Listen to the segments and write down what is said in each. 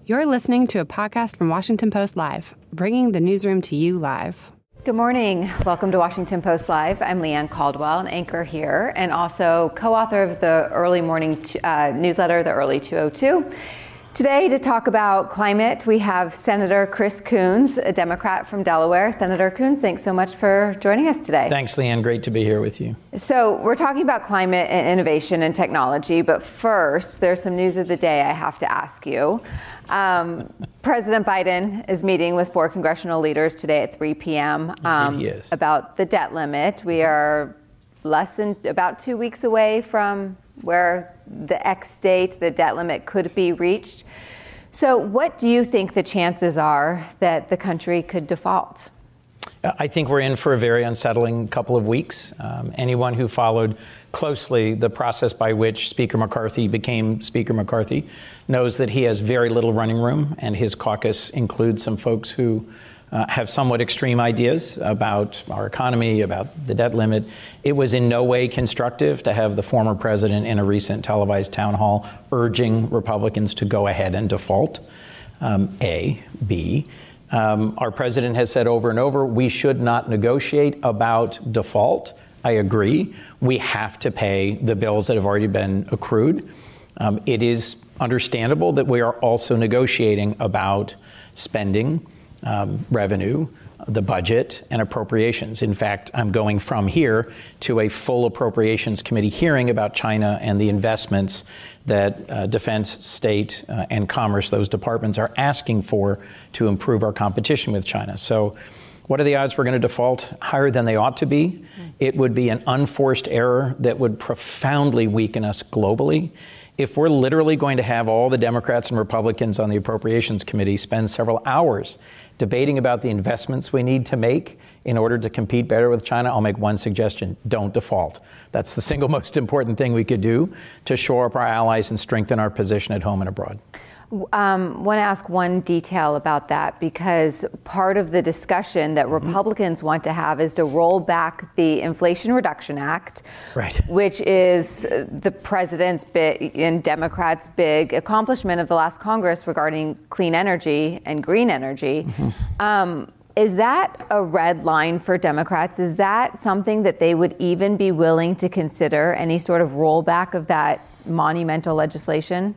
You're listening to a podcast from Washington Post Live, bringing the newsroom to you live. Good morning. Welcome to Washington Post Live. I'm Leanne Caldwell, an anchor here, and also co-author of the early morning newsletter, The Early 202. Today, to talk about climate, we have Senator Chris Coons, a Democrat from Delaware. Senator Coons, thanks so much for joining us today. Thanks, Leanne. Great to be here with you. So we're talking about climate and innovation and technology, but first, there's some news of the day I have to ask you. President Biden is meeting with 4 congressional leaders today at 3 p.m. About the debt limit. We are less than about 2 weeks away from where the X date, the debt limit, could be reached. So what do you think the chances are that the country could default? I think we're in for a very unsettling couple of weeks. Anyone who followed closely the process by which Speaker McCarthy became Speaker McCarthy knows that he has very little running room, and his caucus includes some folks who have somewhat extreme ideas about our economy, about the debt limit. It was in no way constructive to have the former president in a recent televised town hall urging Republicans to go ahead and default. A. B. Our president has said over and over, we should not negotiate about default. I agree. We have to pay the bills that have already been accrued. It is understandable that we are also negotiating about spending, revenue, the budget, and appropriations. In fact, I'm going from here to a full appropriations committee hearing about China and the investments that Defense, State, and Commerce, those departments, are asking for to improve our competition with China. So what are the odds we're going to default? Higher than they ought to be. It would be an unforced error that would profoundly weaken us globally. If we're literally going to have all the Democrats and Republicans on the Appropriations Committee spend several hours debating about the investments we need to make in order to compete better with China, I'll make one suggestion: don't default. That's the single most important thing we could do to shore up our allies and strengthen our position at home and abroad. Want to ask one detail about that, because part of the discussion that Republicans want to have is to roll back the Inflation Reduction Act, right, which is the president's big and Democrats' big accomplishment of the last Congress regarding clean energy and green energy. Is that a red line for Democrats? Is that something that they would even be willing to consider, any sort of rollback of that monumental legislation?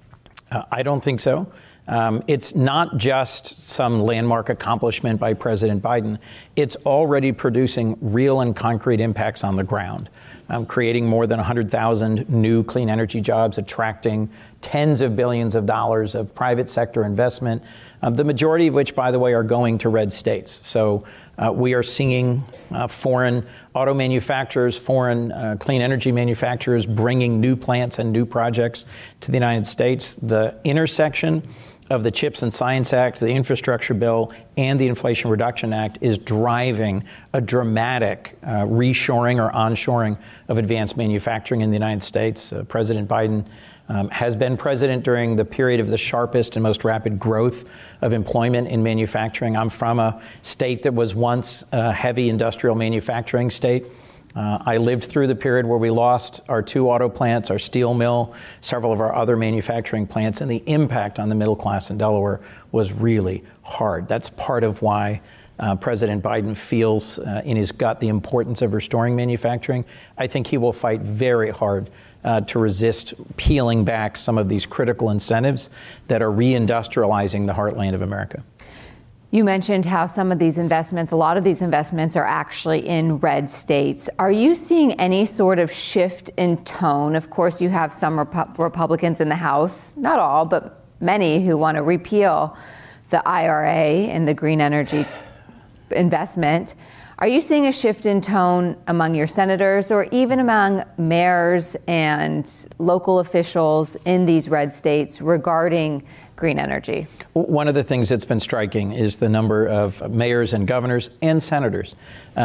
I don't think so. It's not just some landmark accomplishment by President Biden. It's already producing real and concrete impacts on the ground, creating more than 100,000 new clean energy jobs, attracting tens of billions of dollars of private sector investment, the majority of which, by the way, are going to red states. So we are seeing foreign auto manufacturers, foreign clean energy manufacturers bringing new plants and new projects to the United States. The intersection of the CHIPS and Science Act, the Infrastructure Bill, and the Inflation Reduction Act is driving a dramatic reshoring or onshoring of advanced manufacturing in the United States. President Biden has been president during the period of the sharpest and most rapid growth of employment in manufacturing. I'm from a state that was once a heavy industrial manufacturing state. I lived through the period where we lost our 2 auto plants, our steel mill, several of our other manufacturing plants, and the impact on the middle class in Delaware was really hard. That's part of why President Biden feels in his gut the importance of restoring manufacturing. I think he will fight very hard to resist peeling back some of these critical incentives that are reindustrializing the heartland of America. You mentioned how some of these investments, a lot of these investments are actually in red states. Are you seeing any sort of shift in tone? Of course, you have some Republicans in the House, not all, but many, who want to repeal the IRA and the green energy investment. Are you seeing a shift in tone among your senators or even among mayors and local officials in these red states regarding green energy? One of the things that's been striking is the number of mayors and governors and senators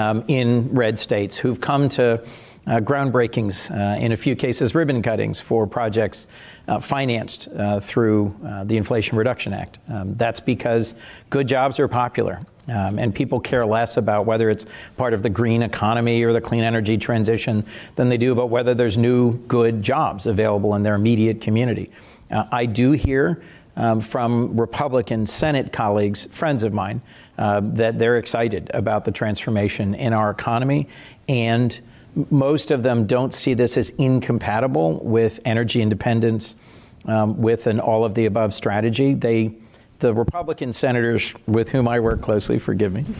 in red states who've come to groundbreakings, in a few cases ribbon cuttings for projects financed through the Inflation Reduction Act. That's because good jobs are popular. And people care less about whether it's part of the green economy or the clean energy transition than they do about whether there's new good jobs available in their immediate community. I do hear from Republican Senate colleagues, friends of mine, that they're excited about the transformation in our economy. And most of them don't see this as incompatible with energy independence, with an all-of-the-above strategy. The Republican senators with whom I work closely, forgive me,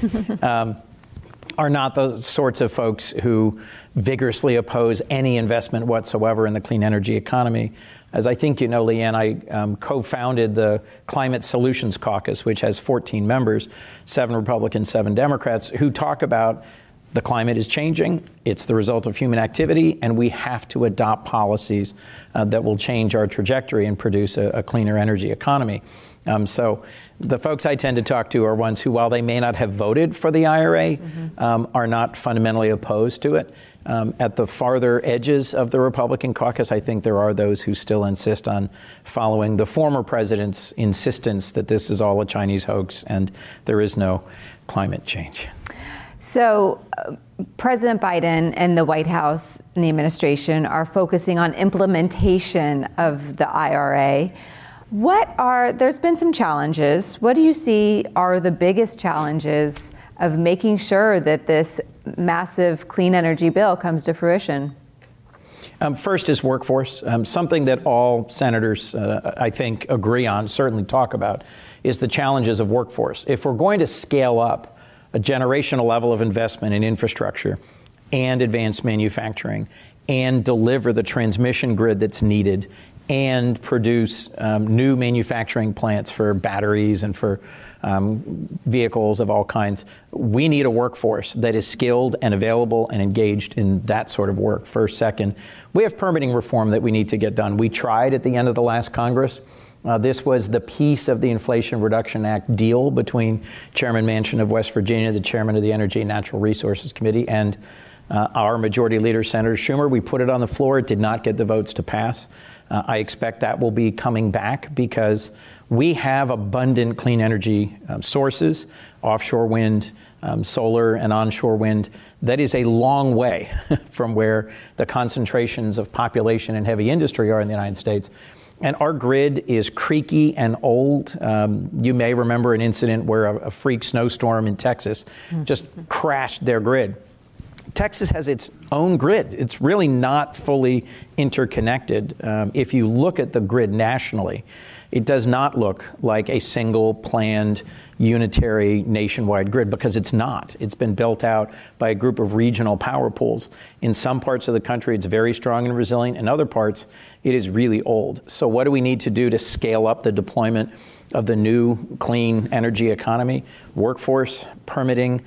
are not those sorts of folks who vigorously oppose any investment whatsoever in the clean energy economy. As I think you know, Leanne, I co-founded the Climate Solutions Caucus, which has 14 members, 7 Republicans, 7 Democrats, who talk about the climate is changing, it's the result of human activity, and we have to adopt policies that will change our trajectory and produce a cleaner energy economy. So the folks I tend to talk to are ones who, while they may not have voted for the IRA, are not fundamentally opposed to it. At the farther edges of the Republican caucus, I think there are those who still insist on following the former president's insistence that this is all a Chinese hoax and there is no climate change. So President Biden and the White House and the administration are focusing on implementation of the IRA. There's been some challenges. What do you see are the biggest challenges of making sure that this massive clean energy bill comes to fruition? First is workforce. Something that all senators, I think, agree on, certainly talk about, is the challenges of workforce. If we're going to scale up a generational level of investment in infrastructure and advanced manufacturing and deliver the transmission grid that's needed and produce new manufacturing plants for batteries and for vehicles of all kinds, we need a workforce that is skilled and available and engaged in that sort of work. First. Second, we have permitting reform that we need to get done. We tried at the end of the last Congress. This was the piece of the Inflation Reduction Act deal between Chairman Manchin of West Virginia, the chairman of the Energy and Natural Resources Committee, and our majority leader, Senator Schumer. We put it on the floor. It did not get the votes to pass. I expect that will be coming back because we have abundant clean energy sources, offshore wind, solar and onshore wind. That is a long way from where the concentrations of population and heavy industry are in the United States. And our grid is creaky and old. You may remember an incident where a freak snowstorm in Texas just crashed their grid. Texas has its own grid. It's really not fully interconnected. If you look at the grid nationally, it does not look like a single planned unitary nationwide grid because it's not. It's been built out by a group of regional power pools. In some parts of the country, it's very strong and resilient. In other parts, it is really old. So what do we need to do to scale up the deployment of the new clean energy economy? Workforce, permitting,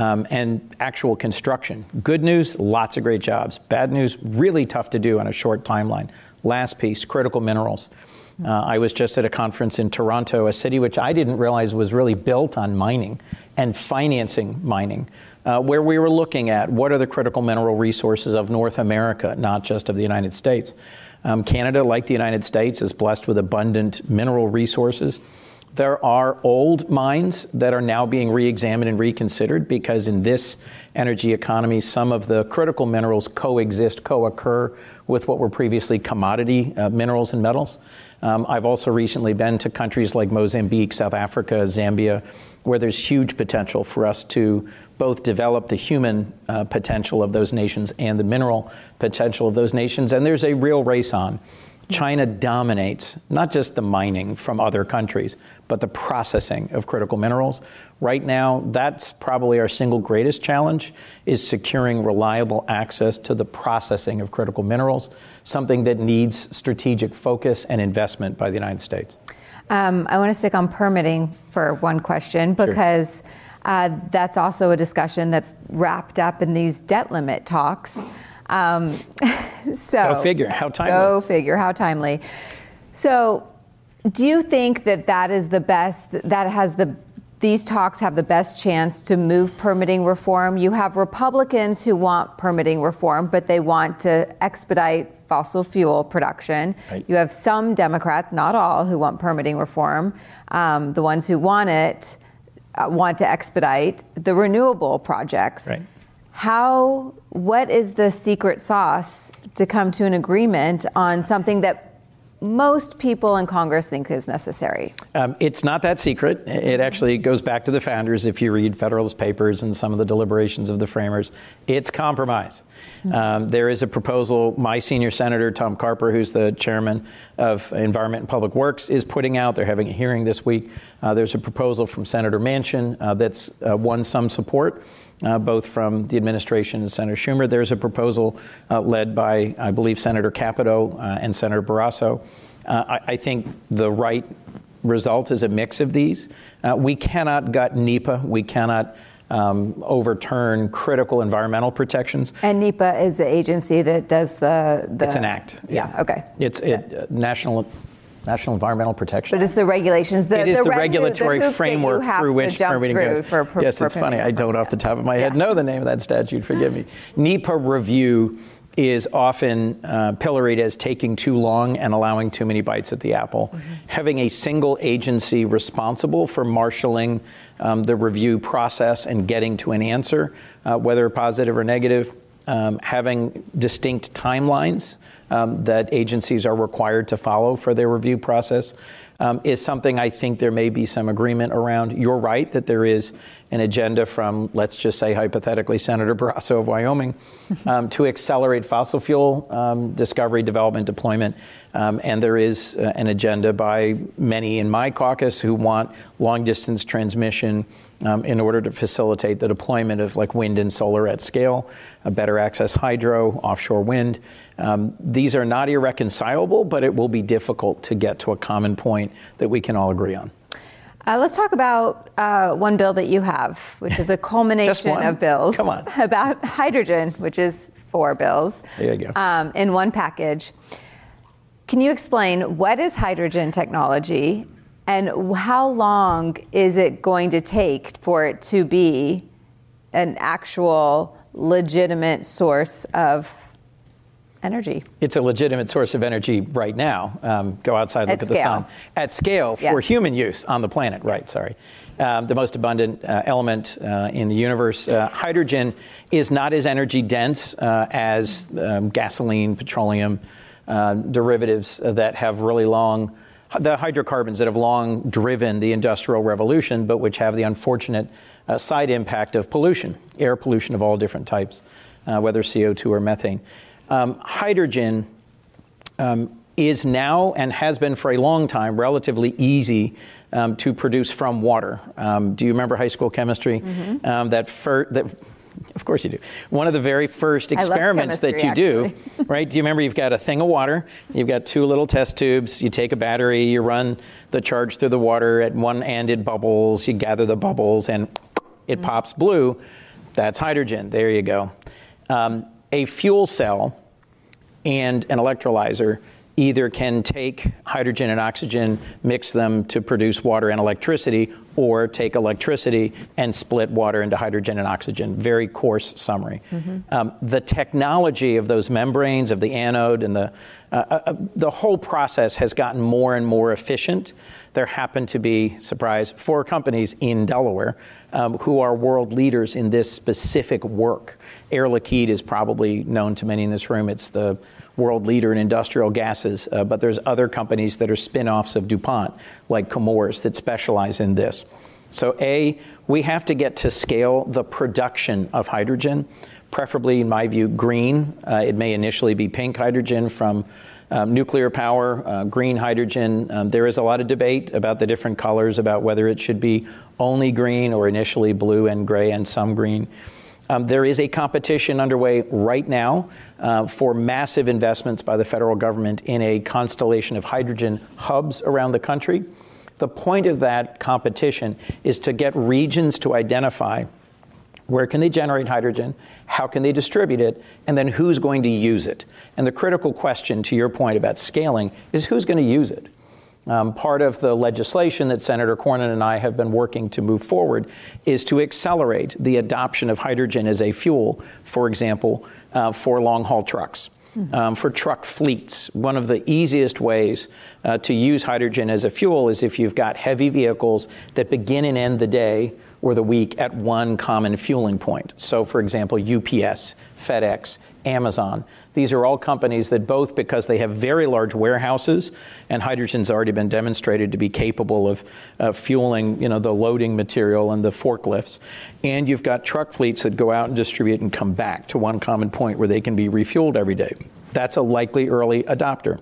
and actual construction. Good news, lots of great jobs. Bad news, really tough to do on a short timeline. Last piece, critical minerals. I was just at a conference in Toronto, a city which I didn't realize was really built on mining and financing mining, where we were looking at what are the critical mineral resources of North America, not just of the United States. Canada, like the United States, is blessed with abundant mineral resources. There are old mines that are now being re-examined and reconsidered because in this energy economy, some of the critical minerals co-occur with what were previously commodity minerals and metals. I've also recently been to countries like Mozambique, South Africa, Zambia, where there's huge potential for us to both develop the human potential of those nations and the mineral potential of those nations. And there's a real race on. China dominates not just the mining from other countries, but the processing of critical minerals. Right now, that's probably our single greatest challenge, is securing reliable access to the processing of critical minerals, something that needs strategic focus and investment by the United States. I want to stick on permitting for one question, because that's also a discussion that's wrapped up in these debt limit talks. Go figure, how timely. Go figure, how timely. So do you think that is the best, these talks have the best chance to move permitting reform? You have Republicans who want permitting reform, but they want to expedite fossil fuel production. Right. You have some Democrats, not all, who want permitting reform. The ones who want it want to expedite the renewable projects. Right. What is the secret sauce to come to an agreement on something that most people in Congress think is necessary? It's not that secret. It actually goes back to the founders. If you read Federalist Papers and some of the deliberations of the framers, it's compromise. There is a proposal, my senior senator, Tom Carper, who's the chairman of Environment and Public Works, is putting out. They're having a hearing this week. There's a proposal from Senator Manchin that's won some support, both from the administration and Senator Schumer. There's a proposal led by, I believe, Senator Capito and Senator Barrasso. I think the right result is a mix of these. We cannot gut NEPA. We cannot overturn critical environmental protections. And NEPA is the agency that does the It's an act. Yeah, okay. It's National Environmental Protection. But it's the regulations. It is the regulatory framework through which permitting goes. Yes, it's funny. I don't off the top of my head know the name of that statute. Forgive me. NEPA review is often pilloried as taking too long and allowing too many bites at the apple. Having a single agency responsible for marshaling the review process and getting to an answer, whether positive or negative, having distinct timelines that agencies are required to follow for their review process is something I think there may be some agreement around. You're right that there is an agenda from, let's just say hypothetically, Senator Barrasso of Wyoming to accelerate fossil fuel discovery, development, deployment. And there is an agenda by many in my caucus who want long-distance transmission in order to facilitate the deployment of like wind and solar at scale, better access hydro, offshore wind. These are not irreconcilable, but it will be difficult to get to a common point that we can all agree on. Let's talk about one bill that you have, which is a culmination of bills. Come on. About hydrogen, which is 4 bills. There you go. In one package. Can you explain what is hydrogen technology and how long is it going to take for it to be an actual legitimate source of energy? It's a legitimate source of energy right now. Go outside, look at the sun. At scale for human use on the planet, right, sorry. The most abundant element in the universe. Hydrogen is not as energy dense as gasoline, petroleum, derivatives that have really long, the hydrocarbons that have long driven the Industrial Revolution, but which have the unfortunate side impact of pollution, air pollution of all different types, whether CO2 or methane. Hydrogen is now and has been for a long time relatively easy to produce from water. Do you remember high school chemistry? Of course you do. One of the very first experiments that you do, right? Do you remember you've got a thing of water, you've got 2 little test tubes, you take a battery, you run the charge through the water, at one end it bubbles, you gather the bubbles and it pops blue. That's hydrogen. There you go. A fuel cell and an electrolyzer either can take hydrogen and oxygen, mix them to produce water and electricity, or take electricity and split water into hydrogen and oxygen. Very coarse summary. The technology of those membranes, of the anode, and the whole process has gotten more and more efficient. There happen to be, surprise, 4 companies in Delaware who are world leaders in this specific work. Air Liquide is probably known to many in this room. It's the world leader in industrial gases, but there's other companies that are spin-offs of DuPont, like Chemours, that specialize in this. So we have to get to scale the production of hydrogen, preferably, in my view, green. It may initially be pink hydrogen from nuclear power, green hydrogen. There is a lot of debate about the different colors, about whether it should be only green or initially blue and gray and some green. There is a competition underway right now for massive investments by the federal government in a constellation of hydrogen hubs around the country. The point of that competition is to get regions to identify where can they generate hydrogen, how can they distribute it, and then who's going to use it. And the critical question, to your point about scaling, is who's going to use it. Part of the legislation that Senator Cornyn and I have been working to move forward is to accelerate the adoption of hydrogen as a fuel, for example, for long-haul trucks, for truck fleets. One of the easiest ways to use hydrogen as a fuel is if you've got heavy vehicles that begin and end the day or the week at one common fueling point. So, for example, UPS, FedEx, Amazon. These are all companies that both, because they have very large warehouses, and hydrogen's already been demonstrated to be capable of fueling, the loading material and the forklifts. And you've got truck fleets that go out and distribute and come back to one common point where they can be refueled every day. That's a likely early adopter.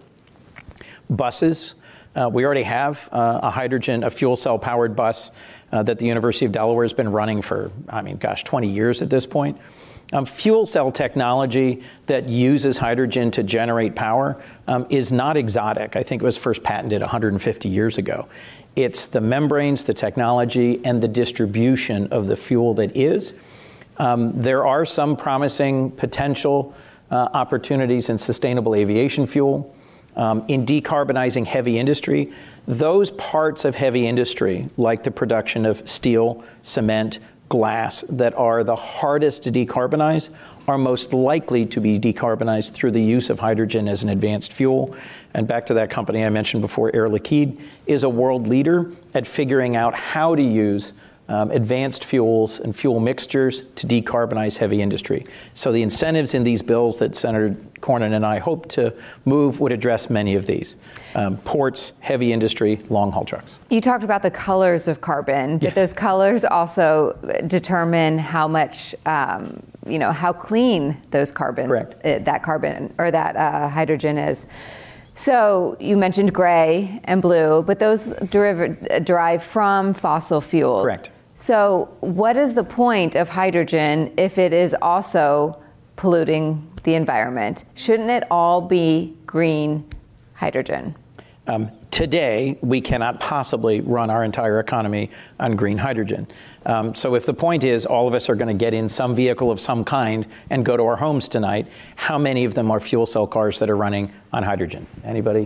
Buses. We already have a fuel cell powered bus that the University of Delaware has been running for, 20 years at this point. Fuel cell technology that uses hydrogen to generate power is not exotic. I think it was first patented 150 years ago. It's the membranes, the technology, and the distribution of the fuel that is. There are some promising potential opportunities in sustainable aviation fuel. In decarbonizing heavy industry, those parts of heavy industry, like the production of steel, cement, glass, that are the hardest to decarbonize, are most likely to be decarbonized through the use of hydrogen as an advanced fuel. And back to that company I mentioned before, Air Liquide is a world leader at figuring out how to use advanced fuels and fuel mixtures to decarbonize heavy industry. So the incentives in these bills that Senator Cornyn and I hope to move would address many of these. Ports, heavy industry, long-haul trucks. You talked about the colors of carbon, but those colors also determine how much, how clean those that carbon or that hydrogen is. So you mentioned gray and blue, but those derive from fossil fuels. Correct. So what is the point of hydrogen if it is also polluting the environment? Shouldn't it all be green hydrogen? Today, we cannot possibly run our entire economy on green hydrogen. So if the point is all of us are going to get in some vehicle of some kind and go to our homes tonight, how many of them are fuel cell cars that are running on hydrogen? Anybody?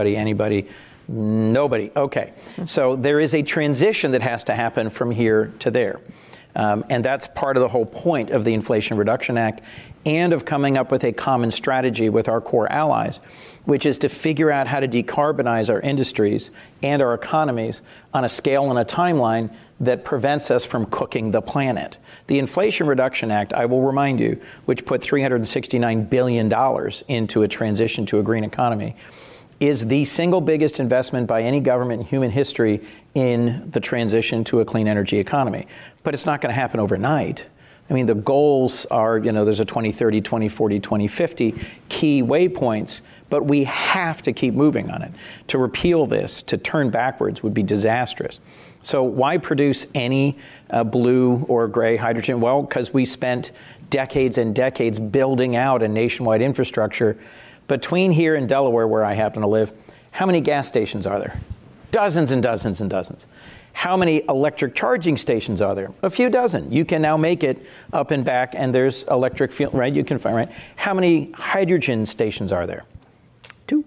Nobody. Okay. So there is a transition that has to happen from here to there. And that's part of the whole point of the Inflation Reduction Act and of coming up with a common strategy with our core allies, which is to figure out how to decarbonize our industries and our economies on a scale and a timeline that prevents us from cooking the planet. The Inflation Reduction Act, I will remind you, which put $369 billion into a transition to a green economy, is the single biggest investment by any government in human history in the transition to a clean energy economy. But it's not going to happen overnight. The goals are, there's a 2030, 2040, 2050 key waypoints, but we have to keep moving on it. To repeal this, to turn backwards would be disastrous. So why produce any blue or gray hydrogen? Well, because we spent decades and decades building out a nationwide infrastructure. Between here and Delaware, where I happen to live, how many gas stations are there? Dozens and dozens and dozens. How many electric charging stations are there? A few dozen. You can now make it up and back, and there's electric fuel, right? You can find, right? How many hydrogen stations are there? 2.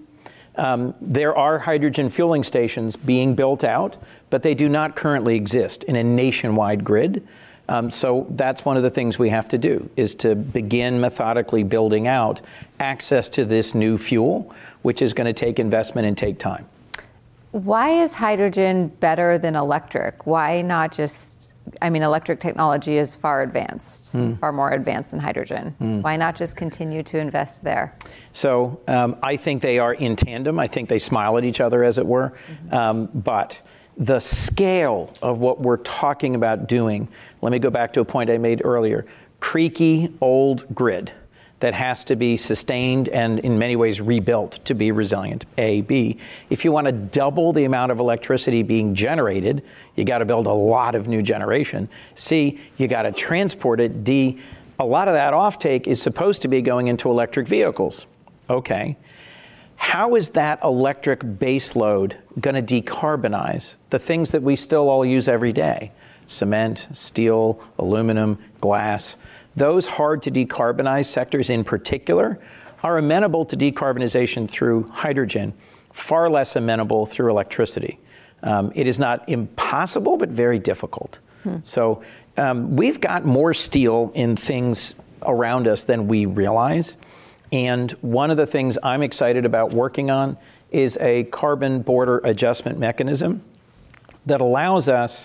There are hydrogen fueling stations being built out, but they do not currently exist in a nationwide grid. So that's one of the things we have to do, is to begin methodically building out access to this new fuel, which is going to take investment and take time. Why is hydrogen better than electric? Why not just, electric technology is far more advanced than hydrogen. Why not just continue to invest there? So I think they are in tandem. I think they smile at each other, as it were. But the scale of what we're talking about doing, let me go back to a point I made earlier, creaky old grid that has to be sustained and in many ways rebuilt to be resilient, A. B, if you want to double the amount of electricity being generated, you got to build a lot of new generation. C, you got to transport it. D, a lot of that offtake is supposed to be going into electric vehicles. Okay. How is that electric baseload going to decarbonize the things that we still all use every day? Cement, steel, aluminum, glass. Those hard to decarbonize sectors in particular are amenable to decarbonization through hydrogen, far less amenable through electricity. It is not impossible, but very difficult. So we've got more steel in things around us than we realize. And one of the things I'm excited about working on is a carbon border adjustment mechanism that allows us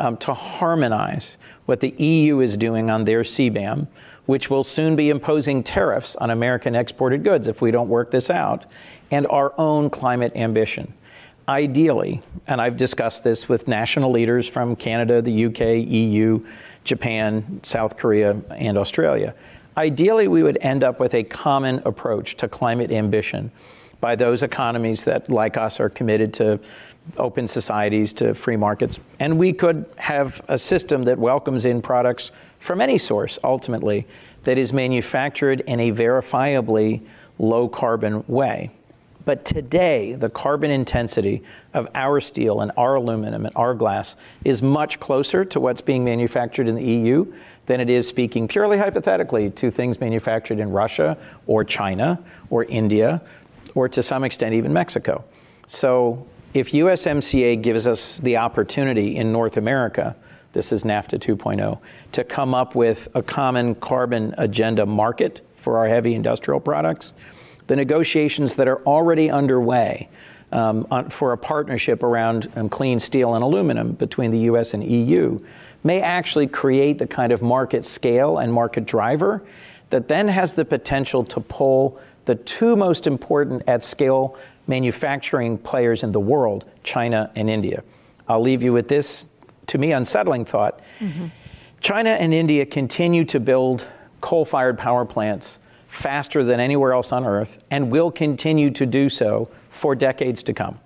to harmonize what the EU is doing on their CBAM, which will soon be imposing tariffs on American exported goods if we don't work this out, and our own climate ambition. Ideally, and I've discussed this with national leaders from Canada, the UK, EU, Japan, South Korea, and Australia, ideally we would end up with a common approach to climate ambition by those economies that, like us, are committed to open societies, to free markets. And we could have a system that welcomes in products from any source, ultimately, that is manufactured in a verifiably low carbon way. But today, the carbon intensity of our steel and our aluminum and our glass is much closer to what's being manufactured in the EU than it is, speaking purely hypothetically, to things manufactured in Russia or China or India or to some extent even Mexico. So if USMCA gives us the opportunity in North America, this is NAFTA 2.0, to come up with a common carbon agenda market for our heavy industrial products, the negotiations that are already underway for a partnership around clean steel and aluminum between the US and EU may actually create the kind of market scale and market driver that then has the potential to pull the two most important at scale manufacturing players in the world, China and India. I'll leave you with this, to me, unsettling thought. Mm-hmm. China and India continue to build coal-fired power plants faster than anywhere else on Earth and will continue to do so for decades to come.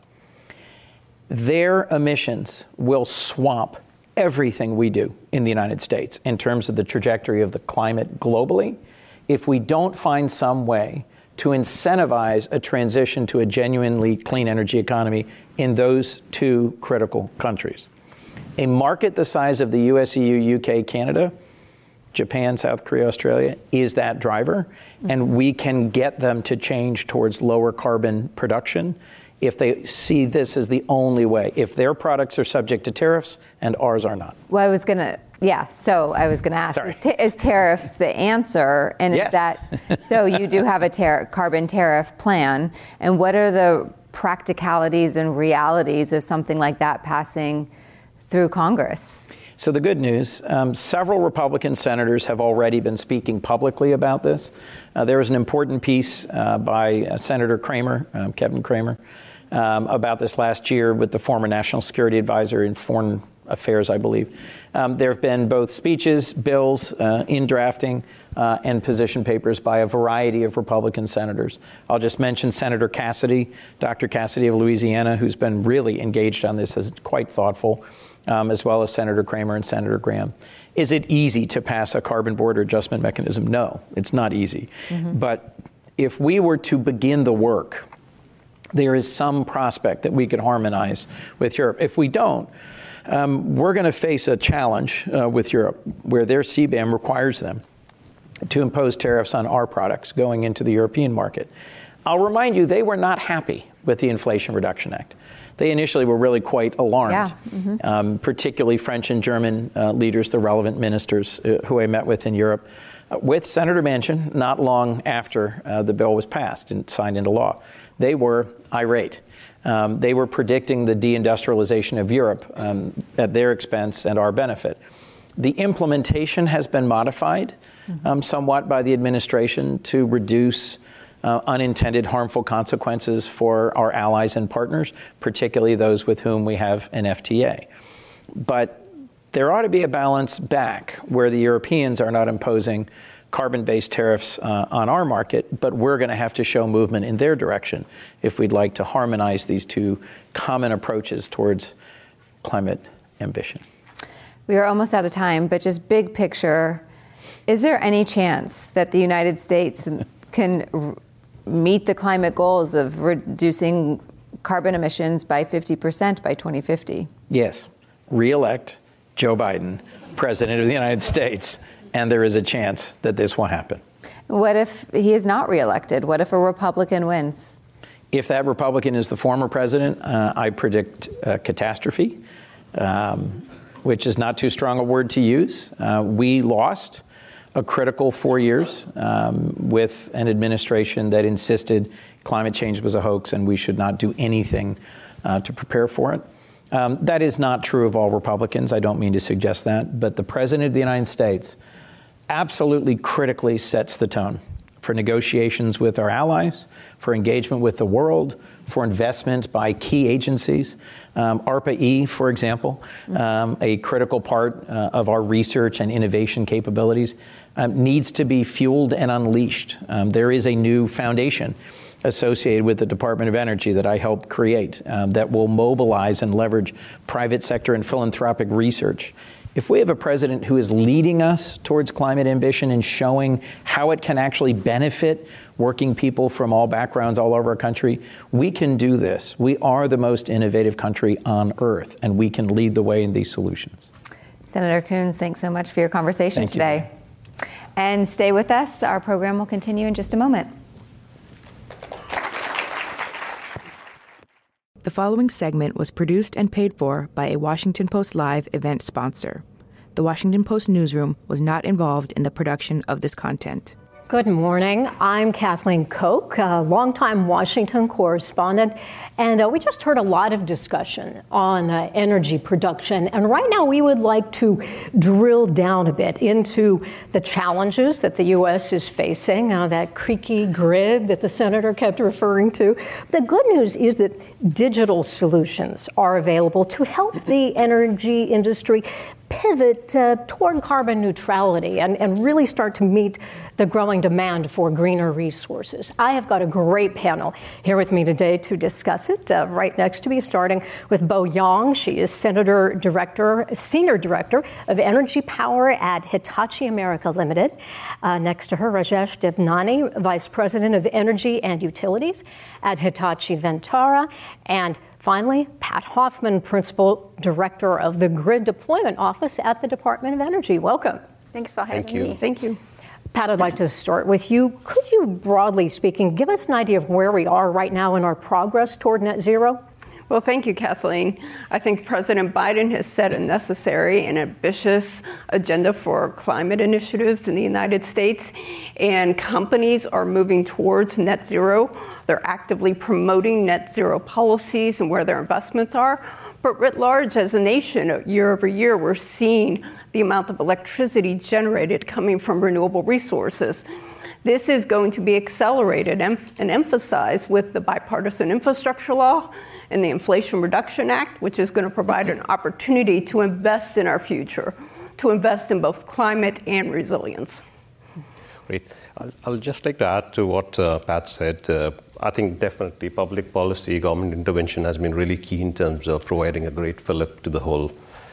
Their emissions will swamp everything we do in the United States in terms of the trajectory of the climate globally if we don't find some way to incentivize a transition to a genuinely clean energy economy in those two critical countries. A market the size of the US, EU, UK, Canada, Japan, South Korea, Australia is that driver, and we can get them to change towards lower carbon production if they see this as the only way, if their products are subject to tariffs and ours are not. Well, I was going to ask, is tariffs the answer? And yes. Is that, so you do have a carbon tariff plan, and what are the practicalities and realities of something like that passing through Congress? So the good news, several Republican senators have already been speaking publicly about this. There was an important piece by Senator Kramer, Kevin Kramer, about this last year with the former National Security Advisor in Foreign Affairs, I believe. There have been both speeches, bills in drafting, and position papers by a variety of Republican senators. I'll just mention Senator Cassidy, Dr. Cassidy of Louisiana, who's been really engaged on this, is quite thoughtful, as well as Senator Kramer and Senator Graham. Is it easy to pass a carbon border adjustment mechanism? No, it's not easy. Mm-hmm. But if we were to begin the work, there is some prospect that we could harmonize with Europe. If we don't, we're going to face a challenge with Europe where their CBAM requires them to impose tariffs on our products going into the European market. I'll remind you, they were not happy with the Inflation Reduction Act. They initially were really quite alarmed, particularly French and German leaders, the relevant ministers who I met with in Europe, with Senator Manchin not long after the bill was passed and signed into law. They were irate. They were predicting the deindustrialization of Europe at their expense and our benefit. The implementation has been modified somewhat by the administration to reduce unintended harmful consequences for our allies and partners, particularly those with whom we have an FTA. But there ought to be a balance back where the Europeans are not imposing carbon-based tariffs on our market, but we're going to have to show movement in their direction if we'd like to harmonize these two common approaches towards climate ambition. We are almost out of time, but just big picture, is there any chance that the United States can meet the climate goals of reducing carbon emissions by 50% by 2050? Yes. Re-elect Joe Biden, President of the United States, and there is a chance that this will happen. What if he is not reelected? What if a Republican wins? If that Republican is the former president, I predict catastrophe, which is not too strong a word to use. We lost a critical 4 years with an administration that insisted climate change was a hoax and we should not do anything to prepare for it. That is not true of all Republicans. I don't mean to suggest that. But the President of the United States absolutely critically sets the tone for negotiations with our allies, for engagement with the world, for investment by key agencies. ARPA-E, for example, a critical part of our research and innovation capabilities, needs to be fueled and unleashed. There is a new foundation associated with the Department of Energy that I helped create that will mobilize and leverage private sector and philanthropic research. If we have a president who is leading us towards climate ambition and showing how it can actually benefit working people from all backgrounds all over our country, we can do this. We are the most innovative country on earth, and we can lead the way in these solutions. Senator Coons, thanks so much for your conversation today. And stay with us. Our program will continue in just a moment. The following segment was produced and paid for by a Washington Post Live event sponsor. The Washington Post newsroom was not involved in the production of this content. Good morning. I'm Kathleen Koch, a longtime Washington correspondent, and we just heard a lot of discussion on energy production. And right now we would like to drill down a bit into the challenges that the U.S. is facing, that creaky grid that the senator kept referring to. The good news is that digital solutions are available to help the energy industry pivot toward carbon neutrality and really start to meet the growing demand for greener resources. I have got a great panel here with me today to discuss it. Right next to me, starting with Bo Yang. She is Senior Director of Energy Power at Hitachi America Limited. Next to her, Rajesh Devnani, Vice President of Energy and Utilities at Hitachi Vantara. And finally, Pat Hoffman, Principal Director of the Grid Deployment Office at the Department of Energy. Welcome. Thanks for having me. Thank you. Pat, I'd like to start with you. Could you, broadly speaking, give us an idea of where we are right now in our progress toward net zero? Well, thank you, Kathleen. I think President Biden has set a necessary and ambitious agenda for climate initiatives in the United States, and companies are moving towards net zero. They're actively promoting net zero policies and where their investments are. But writ large, as a nation, year over year, we're seeing the amount of electricity generated coming from renewable resources. This is going to be accelerated and emphasized with the bipartisan infrastructure law and the Inflation Reduction Act, which is going to provide an opportunity to invest in our future, to invest in both climate and resilience. Great. I'll just like to add to what Pat said. I think definitely public policy, government intervention has been really key in terms of providing a great fillip to the whole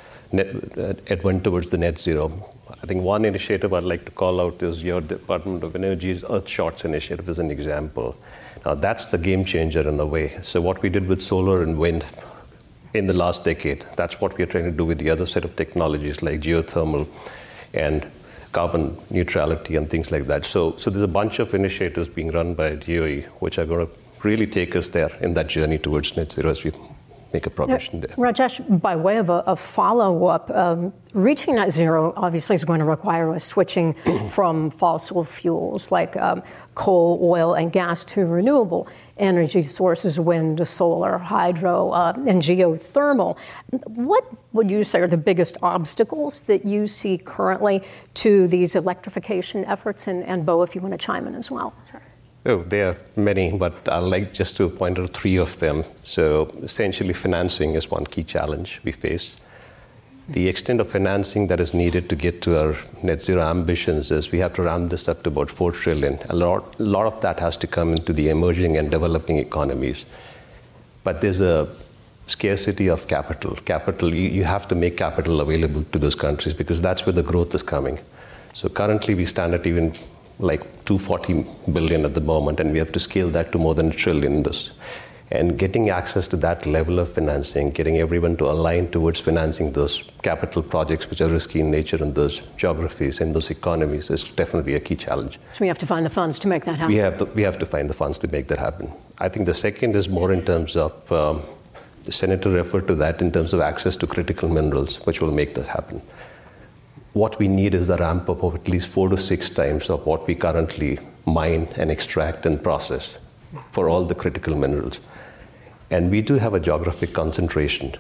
advent towards the net zero. I think one initiative I'd like to call out is your Department of Energy's Earthshots initiative as an example. Now that's the game changer in a way. So what we did with solar and wind in the last decade, that's what we're trying to do with the other set of technologies like geothermal and carbon neutrality and things like that. So there's a bunch of initiatives being run by DOE, which are going to really take us there in that journey towards net zero as we make a progression there. Rajesh, by way of a follow-up, reaching net zero obviously is going to require us switching from fossil fuels like coal, oil, and gas to renewable energy sources, wind, solar, hydro, and geothermal. What would you say are the biggest obstacles that you see currently to these electrification efforts? And Bo, if you want to chime in as well. Sure. Oh, there are many, but I'd like just to point out three of them. So essentially financing is one key challenge we face. The extent of financing that is needed to get to our net zero ambitions is we have to ramp this up to about $4 trillion. A lot of that has to come into the emerging and developing economies. But there's a scarcity of capital. You have to make capital available to those countries because that's where the growth is coming. So currently we stand at even like $240 billion at the moment, and we have to scale that to more than $1 trillion in this. And getting access to that level of financing, getting everyone to align towards financing those capital projects which are risky in nature in those geographies, in those economies, is definitely a key challenge. So we have to find the funds to make that happen. We have to find the funds to make that happen. I think the second is more in terms of, the Senator referred to that in terms of access to critical minerals, which will make that happen. What we need is a ramp up of at least 4 to 6 times of what we currently mine and extract and process for all the critical minerals. And we do have a geographic concentration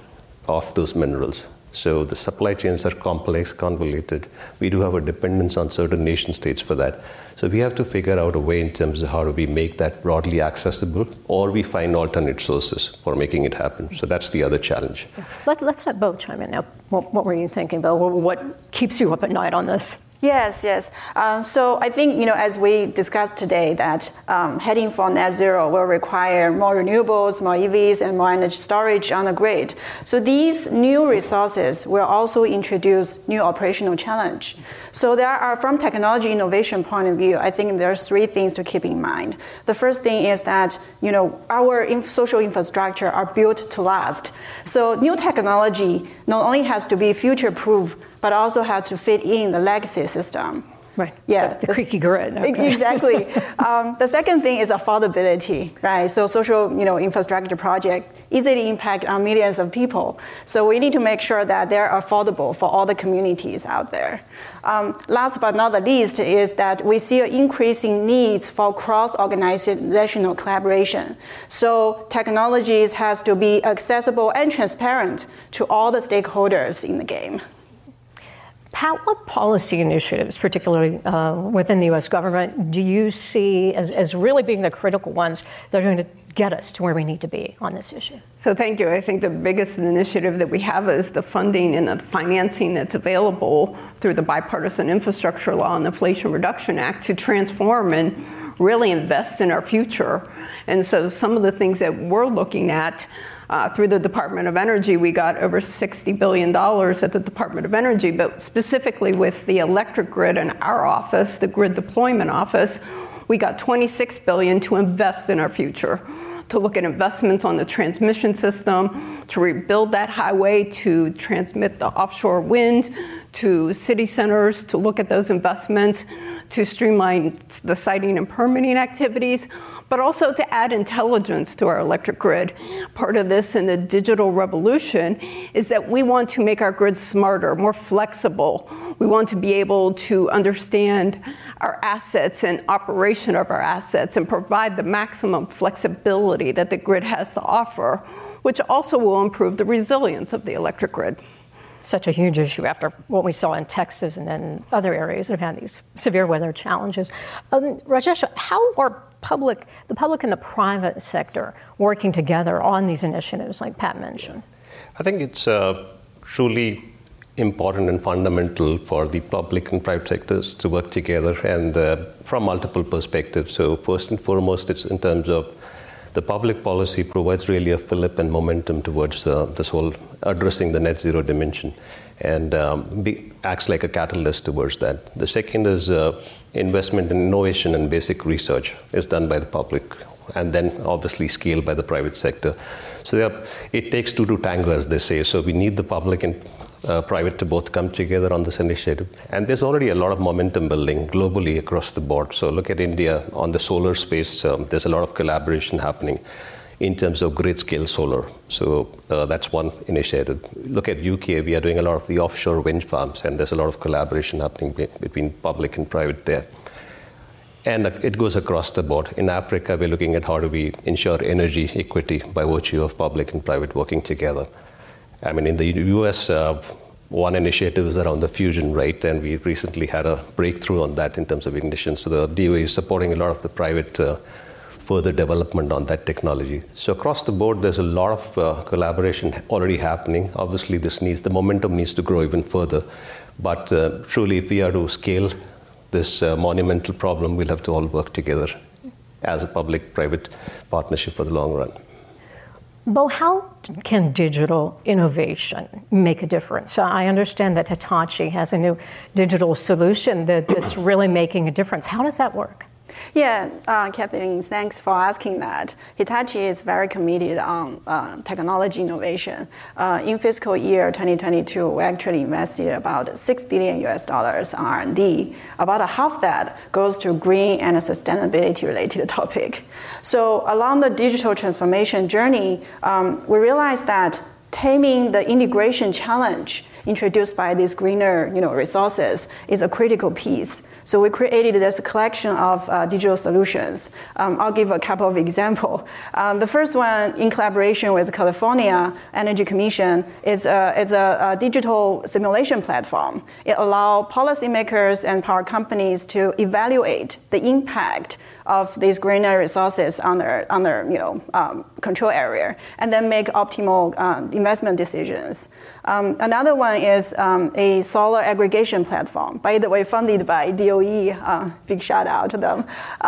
of those minerals. So the supply chains are complex, convoluted. We do have a dependence on certain nation states for that. So we have to figure out a way in terms of how do we make that broadly accessible, or we find alternate sources for making it happen. So that's the other challenge. Let's let Bo chime in now. What were you thinking, Bo? What keeps you up at night on this? Yes. So I think, as we discussed today, that heading for net zero will require more renewables, more EVs, and more energy storage on the grid. So these new resources will also introduce new operational challenge. So there are, from technology innovation point of view, I think there's three things to keep in mind. The first thing is that, our social infrastructure are built to last. So new technology not only has to be future-proof, but also have to fit in the legacy system. Right. Yeah. The creaky grid. Okay. Exactly. The second thing is affordability, right? So social, infrastructure project easily impact on millions of people. So we need to make sure that they're affordable for all the communities out there. Last but not the least is that we see increasing needs for cross-organizational collaboration. So technologies has to be accessible and transparent to all the stakeholders in the game. Pat, what policy initiatives, particularly within the U.S. government, do you see as really being the critical ones that are going to get us to where we need to be on this issue? So thank you. I think the biggest initiative that we have is the funding and the financing that's available through the Bipartisan Infrastructure Law and the Inflation Reduction Act to transform and really invest in our future. And so some of the things that we're looking at through the Department of Energy, we got over $60 billion at the Department of Energy, but specifically with the electric grid in our office, the Grid Deployment Office, we got $26 billion to invest in our future, to look at investments on the transmission system, to rebuild that highway, to transmit the offshore wind to city centers, to look at those investments, to streamline the siting and permitting activities, but also to add intelligence to our electric grid. Part of this in the digital revolution is that we want to make our grid smarter, more flexible. We want to be able to understand our assets and operation of our assets and provide the maximum flexibility that the grid has to offer, which also will improve the resilience of the electric grid. Such a huge issue after what we saw in Texas and then other areas that have had these severe weather challenges. Rajesh, how are the public and the private sector working together on these initiatives like Pat mentioned? I think it's truly important and fundamental for the public and private sectors to work together, and from multiple perspectives. So first and foremost, it's in terms of the public policy provides really a fillip and momentum towards this whole addressing the net zero dimension, and acts like a catalyst towards that. The second is investment in innovation and basic research is done by the public, and then obviously scaled by the private sector. So it takes two to tango, as they say. So we need the public and private to both come together on this initiative. And there's already a lot of momentum building globally across the board. So look at India on the solar space. There's a lot of collaboration happening in terms of grid scale solar. So that's one initiative. Look at UK, we are doing a lot of the offshore wind farms, and there's a lot of collaboration happening between public and private there. And it goes across the board. In Africa, we're looking at how do we ensure energy equity by virtue of public and private working together. I mean, in the US, one initiative is around the fusion, right? And we recently had a breakthrough on that in terms of ignition. So the DOE is supporting a lot of the private further development on that technology. So across the board, there's a lot of collaboration already happening. Obviously, the momentum needs to grow even further. But truly, if we are to scale this monumental problem, we'll have to all work together as a public-private partnership for the long run. Bo, how can digital innovation make a difference? I understand that Hitachi has a new digital solution that's really making a difference. How does that work? Yeah, Kathleen, thanks for asking that. Hitachi is very committed on technology innovation. In fiscal year 2022, we actually invested about $6 billion on R&D. About half that goes to green and sustainability related topic. So along the digital transformation journey, we realized that taming the integration challenge introduced by these greener resources is a critical piece. So we created this collection of digital solutions. I'll give a couple of examples. The first one, in collaboration with California Energy Commission, is a digital simulation platform. It allows policymakers and power companies to evaluate the impact of these greener resources on their control area, and then make optimal investment decisions. Another one is a solar aggregation platform, by the way, funded by DOE, big shout out to them.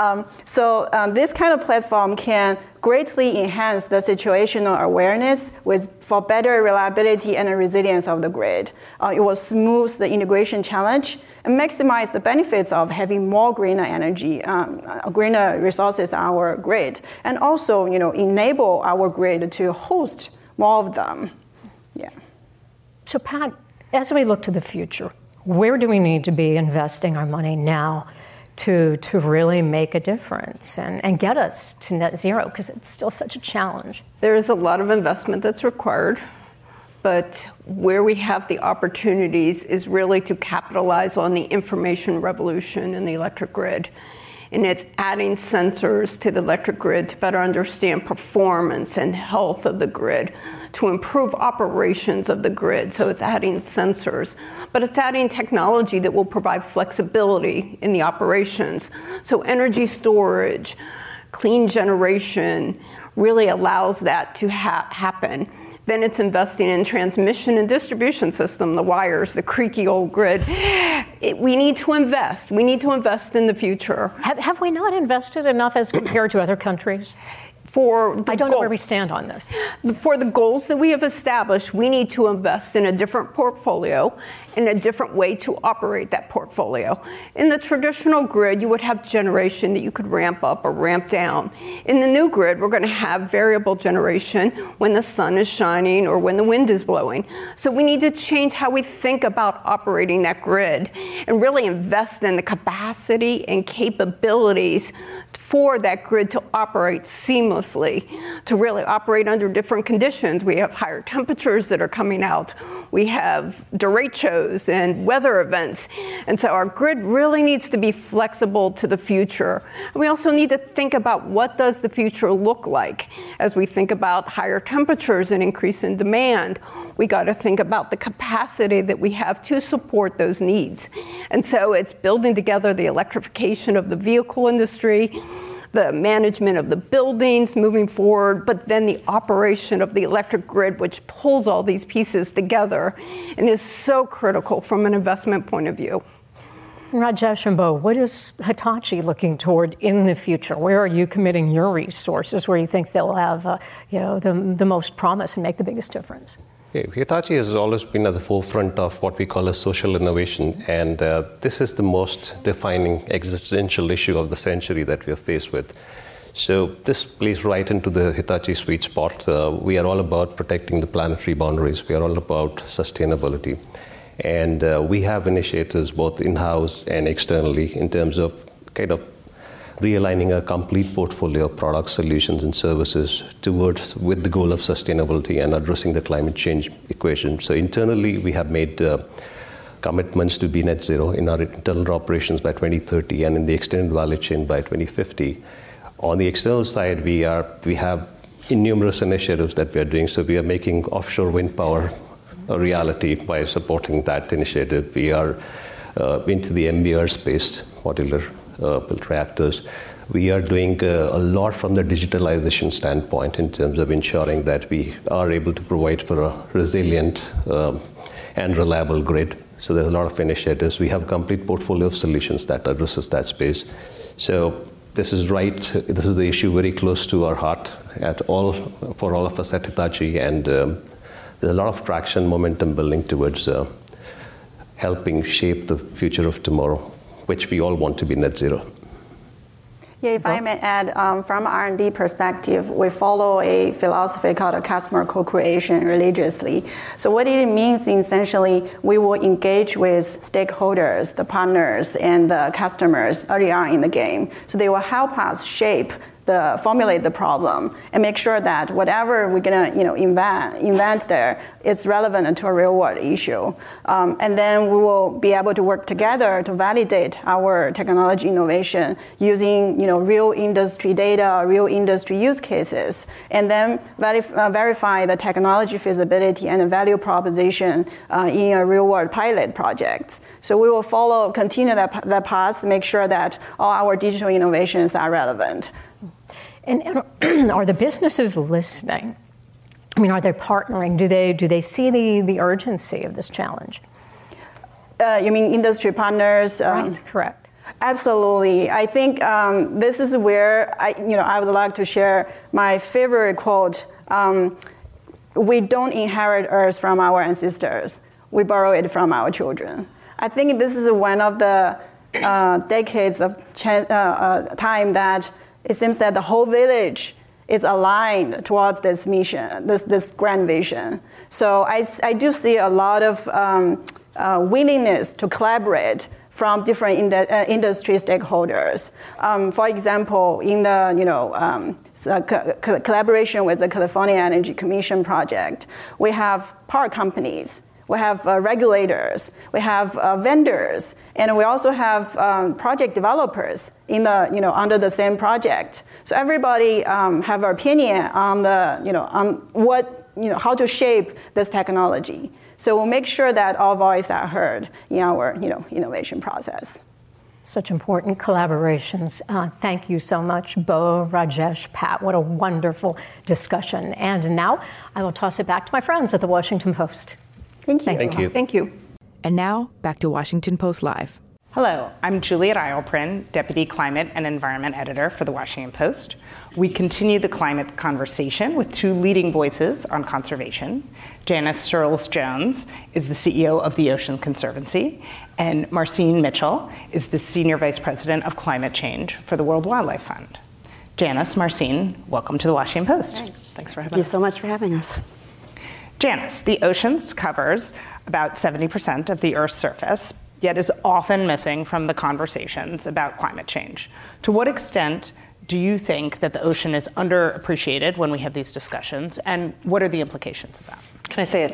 So this kind of platform can greatly enhance the situational awareness for better reliability and resilience of the grid. It will smooth the integration challenge and maximize the benefits of having more greener energy, greener resources on our grid, and also enable our grid to host more of them. Yeah. So Pat, as we look to the future, where do we need to be investing our money now to really make a difference and get us to net zero? Because it's still such a challenge. There is a lot of investment that's required, but where we have the opportunities is really to capitalize on the information revolution in the electric grid. And it's adding sensors to the electric grid to better understand performance and health of the grid, to improve operations of the grid. So it's adding sensors, but it's adding technology that will provide flexibility in the operations. So energy storage, clean generation really allows that to happen. Then it's investing in transmission and distribution system, the wires, the creaky old grid. We need to invest. We need to invest in the future. Have we not invested enough as compared to other countries? I don't know where we stand on this. For the goals that we have established, we need to invest in a different portfolio, in a different way to operate that portfolio. In the traditional grid, you would have generation that you could ramp up or ramp down. In the new grid, we're going to have variable generation when the sun is shining or when the wind is blowing. So we need to change how we think about operating that grid and really invest in the capacity and capabilities for that grid to operate seamlessly, to really operate under different conditions. We have higher temperatures that are coming out. We have derechos and weather events. And so our grid really needs to be flexible to the future. And we also need to think about what does the future look like as we think about higher temperatures and increase in demand. We got to think about the capacity that we have to support those needs. And so it's building together the electrification of the vehicle industry, the management of the buildings moving forward, but then the operation of the electric grid, which pulls all these pieces together and is so critical from an investment point of view. Rajesh and Bo, what is Hitachi looking toward in the future? Where are you committing your resources? Where you think they'll have the most promise and make the biggest difference? Hitachi has always been at the forefront of what we call a social innovation, and this is the most defining existential issue of the century that we are faced with. So this plays right into the Hitachi sweet spot. We are all about protecting the planetary boundaries. We are all about sustainability. And we have initiatives both in-house and externally in terms of kind of realigning a complete portfolio of products, solutions, and services with the goal of sustainability and addressing the climate change equation. So internally, we have made commitments to be net zero in our internal operations by 2030 and in the extended value chain by 2050. On the external side, we have numerous initiatives that we are doing. So we are making offshore wind power a reality by supporting that initiative. We are into the MBR space, modular built reactors. We are doing a lot from the digitalization standpoint in terms of ensuring that we are able to provide for a resilient and reliable grid. So there's a lot of initiatives. We have a complete portfolio of solutions that addresses that space. So this is right. This is the issue very close to our heart for all of us at Hitachi, and there's a lot of traction, momentum building towards helping shape the future of tomorrow, which we all want to be net zero. Yeah, if I may add, from R&D perspective, we follow a philosophy called a customer co-creation religiously. So what it means, essentially, we will engage with stakeholders, the partners, and the customers early on in the game. So they will help us shape formulate the problem and make sure that whatever we're gonna invent there is relevant to a real world issue. And then we will be able to work together to validate our technology innovation using real industry data, real industry use cases, and then verify the technology feasibility and the value proposition in a real world pilot project. So we will continue that path, make sure that all our digital innovations are relevant. And are the businesses listening? I mean, are they partnering? Do they see the urgency of this challenge? You mean industry partners? Right, correct. Absolutely. I think this is where I would like to share my favorite quote. We don't inherit Earth from our ancestors. We borrow it from our children. I think this is one of the decades of time that it seems that the whole village is aligned towards this mission, this grand vision. So I do see a lot of willingness to collaborate from different industry stakeholders. For example, in the collaboration with the California Energy Commission project, we have power companies. We have regulators, we have vendors, and we also have project developers under the same project. So everybody have an opinion on how to shape this technology. So we'll make sure that all voices are heard in our innovation process. Such important collaborations. Thank you so much, Bo, Rajesh, Pat. What a wonderful discussion. And now I will toss it back to my friends at the Washington Post. Thank you. Thank you. Thank you. And now, back to Washington Post Live. Hello, I'm Juliet Eilprin, Deputy Climate and Environment Editor for The Washington Post. We continue the climate conversation with two leading voices on conservation. Janice Searles-Jones is the CEO of the Ocean Conservancy, and Marcine Mitchell is the Senior Vice President of Climate Change for the World Wildlife Fund. Janice, Marcine, welcome to The Washington Post. Thanks for having us. Thank you so much for having us. Janice, the oceans covers about 70% of the Earth's surface, yet is often missing from the conversations about climate change. To what extent do you think that the ocean is underappreciated when we have these discussions, and what are the implications of that? Can I say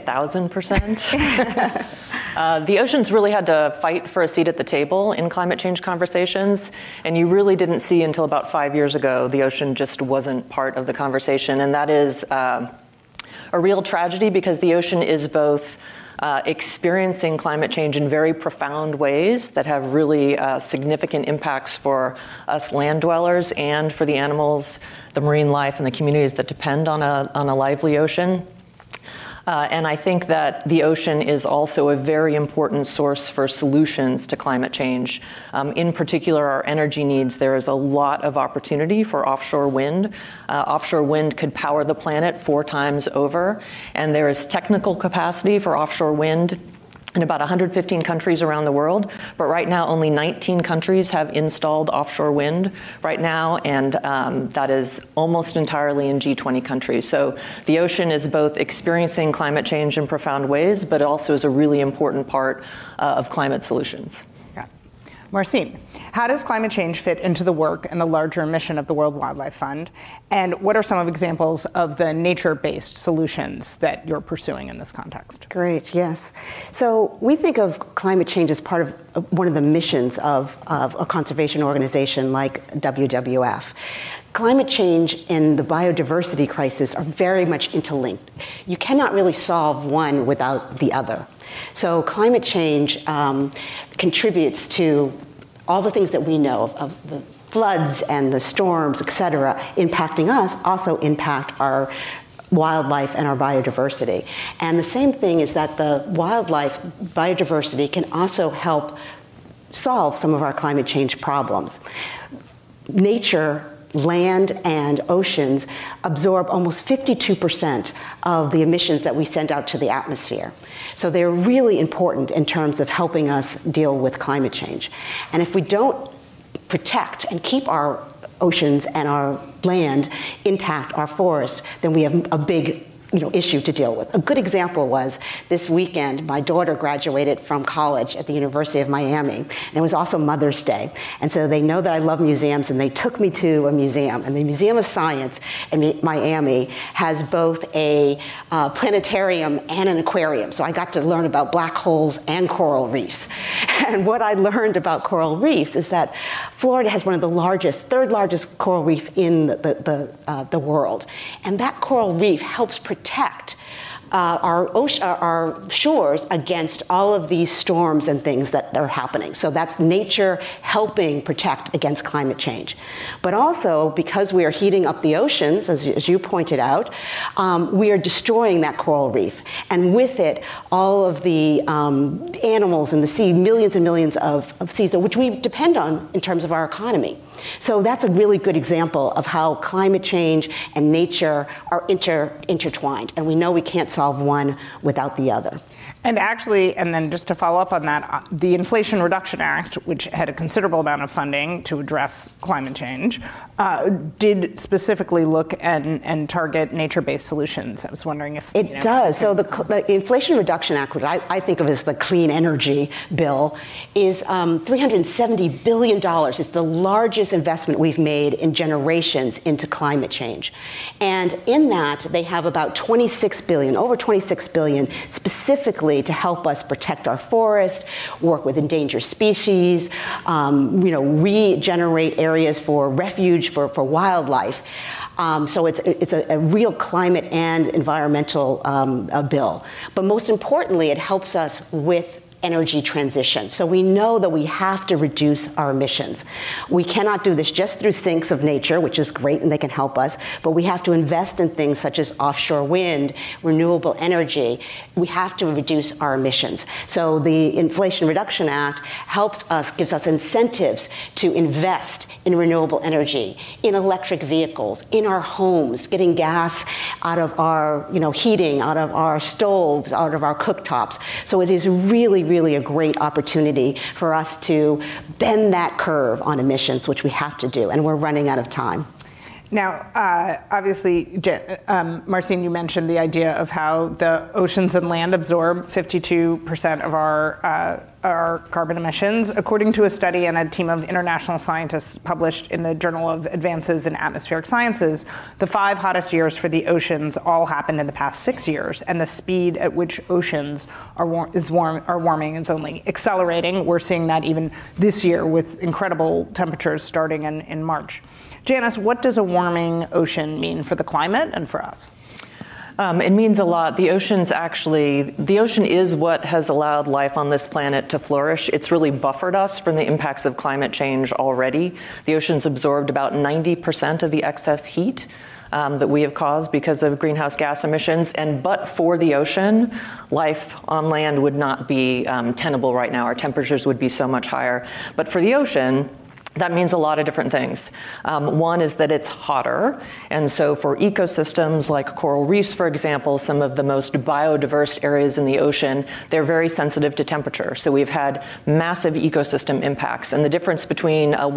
1,000%? The oceans really had to fight for a seat at the table in climate change conversations, and you really didn't see until about 5 years ago the ocean just wasn't part of the conversation, and that is a real tragedy because the ocean is both experiencing climate change in very profound ways that have really significant impacts for us land dwellers and for the animals, the marine life, and the communities that depend on a lively ocean. And I think that the ocean is also a very important source for solutions to climate change. In particular, our energy needs, there is a lot of opportunity for offshore wind. Offshore wind could power the planet 4 times over, and there is technical capacity for offshore wind in about 115 countries around the world, but right now only 19 countries have installed offshore wind right now, and that is almost entirely in G20 countries. So the ocean is both experiencing climate change in profound ways, but also is a really important part of climate solutions. Yeah. Marcine, how does climate change fit into the work and the larger mission of the World Wildlife Fund? And what are some of examples of the nature-based solutions that you're pursuing in this context? Great, yes. So we think of climate change as part of one of the missions of a conservation organization like WWF. Climate change and the biodiversity crisis are very much interlinked. You cannot really solve one without the other. So climate change contributes to all the things that we know of the floods and the storms, et cetera, impacting us, also impact our wildlife and our biodiversity. And the same thing is that the wildlife biodiversity can also help solve some of our climate change problems. Nature, land and oceans absorb almost 52% of the emissions that we send out to the atmosphere. So they're really important in terms of helping us deal with climate change. And if we don't protect and keep our oceans and our land intact, our forests, then we have a big issue to deal with. A good example was this weekend, my daughter graduated from college at the University of Miami, and it was also Mother's Day. And so they know that I love museums, and they took me to a museum. And the Museum of Science in Miami has both a planetarium and an aquarium. So I got to learn about black holes and coral reefs. And what I learned about coral reefs is that Florida has one of the third largest coral reef in the world. And that coral reef helps protect our shores against all of these storms and things that are happening. So that's nature helping protect against climate change. But also, because we are heating up the oceans, as you pointed out, we are destroying that coral reef. And with it, all of the animals in the sea, millions and millions of seas, which we depend on in terms of our economy. So that's a really good example of how climate change and nature are intertwined. And we know we can't solve one without the other. And actually, and then just to follow up on that, the Inflation Reduction Act, which had a considerable amount of funding to address climate change, did specifically look and target nature-based solutions. I was wondering if it does. So the Inflation Reduction Act, which I think of as the clean energy bill, is $370 billion. It's the largest investment we've made in generations into climate change. And in that, they have about over $26 billion specifically to help us protect our forest, work with endangered species, regenerate areas for refuge for wildlife. So it's a real climate and environmental bill. But most importantly, it helps us with energy transition. So we know that we have to reduce our emissions. We cannot do this just through sinks of nature, which is great and they can help us, but we have to invest in things such as offshore wind, renewable energy. We have to reduce our emissions. So the Inflation Reduction Act gives us incentives to invest in renewable energy, in electric vehicles, in our homes, getting gas out of our heating, out of our stoves, out of our cooktops. So it is really a great opportunity for us to bend that curve on emissions, which we have to do, and we're running out of time. Now, obviously, Marcin, you mentioned the idea of how the oceans and land absorb 52% of our carbon emissions. According to a study and a team of international scientists published in the Journal of Advances in Atmospheric Sciences, the 5 hottest years for the oceans all happened in the past 6 years, and the speed at which oceans are warming is only accelerating. We're seeing that even this year with incredible temperatures starting in March. Janice, what does a warming ocean mean for the climate and for us? It means a lot. The ocean is what has allowed life on this planet to flourish. It's really buffered us from the impacts of climate change already. The ocean's absorbed about 90% of the excess heat that we have caused because of greenhouse gas emissions. And but for the ocean, life on land would not be tenable right now. Our temperatures would be so much higher. But for the ocean, that means a lot of different things. One is that it's hotter. And so for ecosystems like coral reefs, for example, some of the most biodiverse areas in the ocean, they're very sensitive to temperature. So we've had massive ecosystem impacts. And the difference between a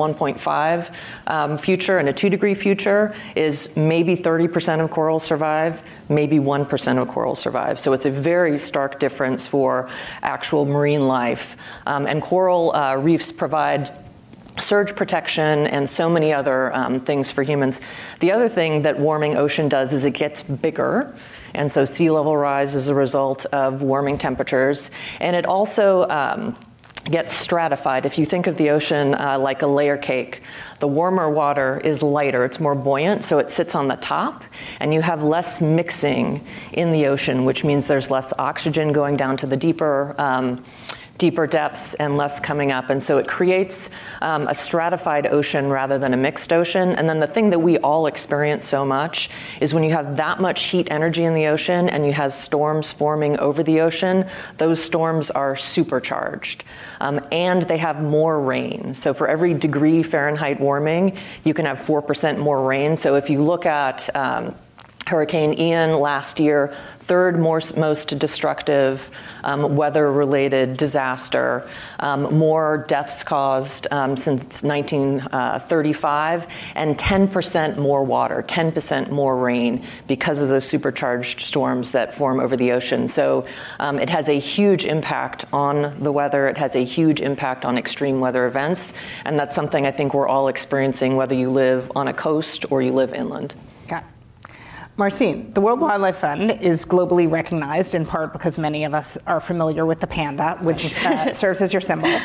1.5 future and a 2-degree future is maybe 30% of corals survive, maybe 1% of corals survive. So it's a very stark difference for actual marine life. And coral reefs provide surge protection and so many other things for humans. The other thing that warming ocean does is it gets bigger. And so sea level rise is a result of warming temperatures. And it also gets stratified. If you think of the ocean like a layer cake, the warmer water is lighter, it's more buoyant, so it sits on the top, and you have less mixing in the ocean, which means there's less oxygen going down to the deeper depths and less coming up. And so it creates a stratified ocean rather than a mixed ocean. And then the thing that we all experience so much is when you have that much heat energy in the ocean and you have storms forming over the ocean, those storms are supercharged. And they have more rain. So for every degree Fahrenheit warming, you can have 4% more rain. So if you look at Hurricane Ian last year, third most destructive weather-related disaster, more deaths caused since 1935, and 10% more water, 10% more rain because of those supercharged storms that form over the ocean. So it has a huge impact on the weather. It has a huge impact on extreme weather events, and that's something I think we're all experiencing, whether you live on a coast or you live inland. Got it. Marcin, the World Wildlife Fund is globally recognized in part because many of us are familiar with the panda, which serves as your symbol.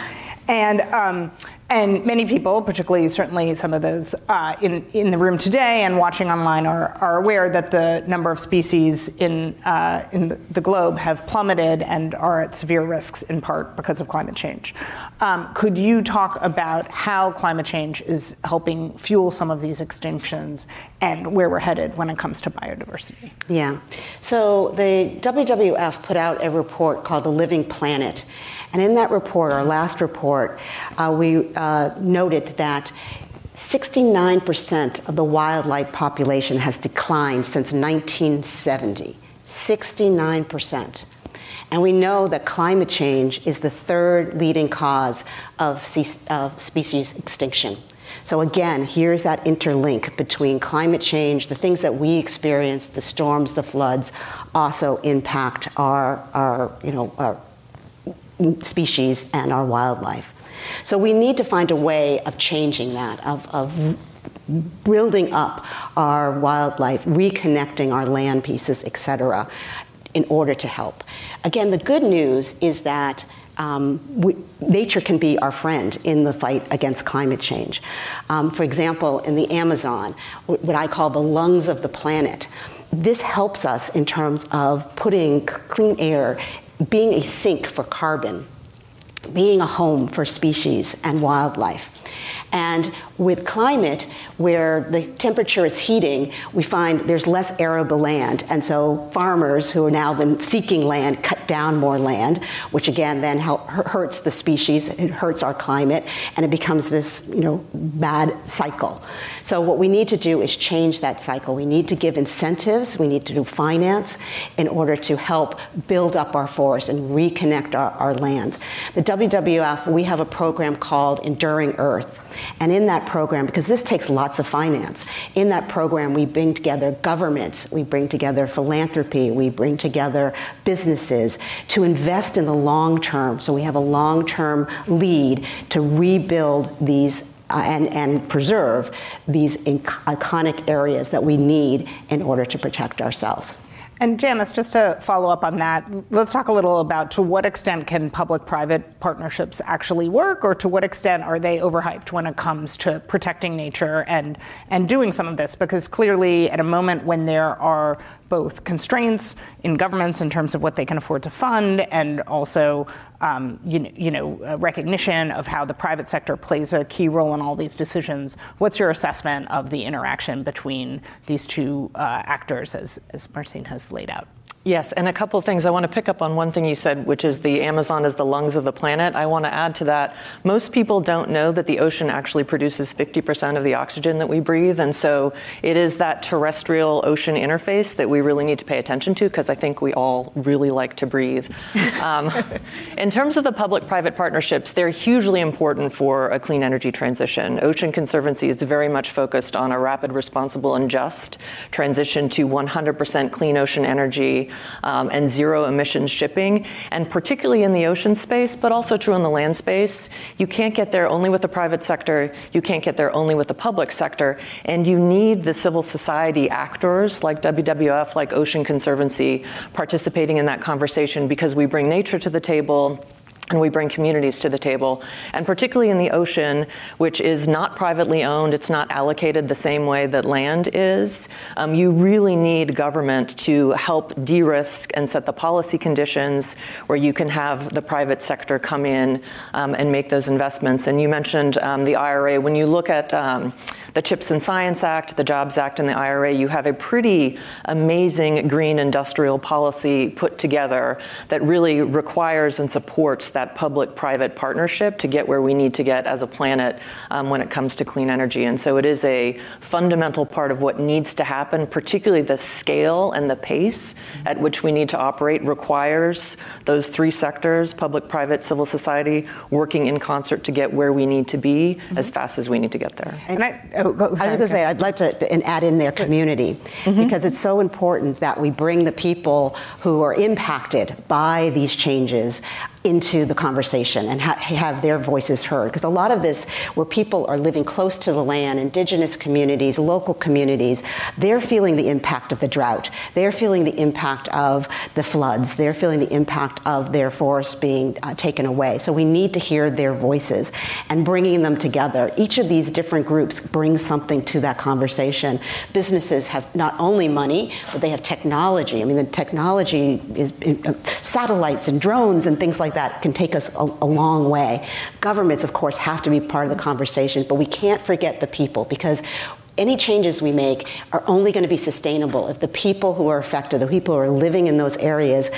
And many people, particularly certainly some of those in the room today and watching online, are aware that the number of species in the globe have plummeted and are at severe risks in part because of climate change. Could you talk about how climate change is helping fuel some of these extinctions and where we're headed when it comes to biodiversity? Yeah. So the WWF put out a report called The Living Planet. And in that report, our last report, we noted that 69% of the wildlife population has declined since 1970. 69%. And we know that climate change is the third leading cause of species extinction. So again, here's that interlink between climate change, the things that we experience, the storms, the floods, also impact our species and our wildlife. So we need to find a way of changing that, of building up our wildlife, reconnecting our land pieces, et cetera, in order to help. Again, the good news is that nature can be our friend in the fight against climate change. For example, in the Amazon, what I call the lungs of the planet, this helps us in terms of putting clean air, being a sink for carbon, being a home for species and wildlife. And with climate, where the temperature is heating, we find there's less arable land. And so farmers who are now then seeking land cut down more land, which again then hurts the species, it hurts our climate, and it becomes this bad cycle. So what we need to do is change that cycle. We need to give incentives, we need to do finance in order to help build up our forests and reconnect our lands. The WWF, we have a program called Enduring Earth. And in that program, because this takes lots of finance, in that program we bring together governments, we bring together philanthropy, we bring together businesses to invest in the long term. So we have a long-term lead to rebuild these and preserve these iconic areas that we need in order to protect ourselves. And Janice, just to follow up on that, let's talk a little about to what extent can public-private partnerships actually work, or to what extent are they overhyped when it comes to protecting nature and doing some of this? Because clearly at a moment when there are both constraints in governments in terms of what they can afford to fund, and also recognition of how the private sector plays a key role in all these decisions. What's your assessment of the interaction between these two actors as Marcin has laid out? Yes, and a couple of things. I want to pick up on one thing you said, which is the Amazon is the lungs of the planet. I want to add to that, most people don't know that the ocean actually produces 50% of the oxygen that we breathe. And so it is that terrestrial ocean interface that we really need to pay attention to, because I think we all really like to breathe. In terms of the public-private partnerships, they're hugely important for a clean energy transition. Ocean Conservancy is very much focused on a rapid, responsible, and just transition to 100% clean ocean energy and zero emissions shipping, and particularly in the ocean space, but also true in the land space. You can't get there only with the private sector. You can't get there only with the public sector. And you need the civil society actors like WWF, like Ocean Conservancy, participating in that conversation, because we bring nature to the table and we bring communities to the table. And particularly in the ocean, which is not privately owned, it's not allocated the same way that land is, you really need government to help de-risk and set the policy conditions where you can have the private sector come in and make those investments. And you mentioned the IRA. When you look at the CHIPS and Science Act, the Jobs Act, and the IRA, you have a pretty amazing green industrial policy put together that really requires and supports that public-private partnership to get where we need to get as a planet when it comes to clean energy. And so it is a fundamental part of what needs to happen, particularly the scale and the pace at which we need to operate requires those three sectors, public, private, civil society, working in concert to get where we need to be as fast as we need to get there. And I was going to say, I'd like to add in their community, because it's so important that we bring the people who are impacted by these changes into the conversation and have their voices heard. Because a lot of this, where people are living close to the land, indigenous communities, local communities, they're feeling the impact of the drought. They're feeling the impact of the floods. They're feeling the impact of their forests being taken away. So we need to hear their voices and bringing them together. Each of these different groups brings something to that conversation. Businesses have not only money, but they have technology. I mean, the technology is satellites and drones and things like that can take us a long way. Governments, of course, have to be part of the conversation, but we can't forget the people, because any changes we make are only going to be sustainable if the people who are affected, the people who are living in those areas,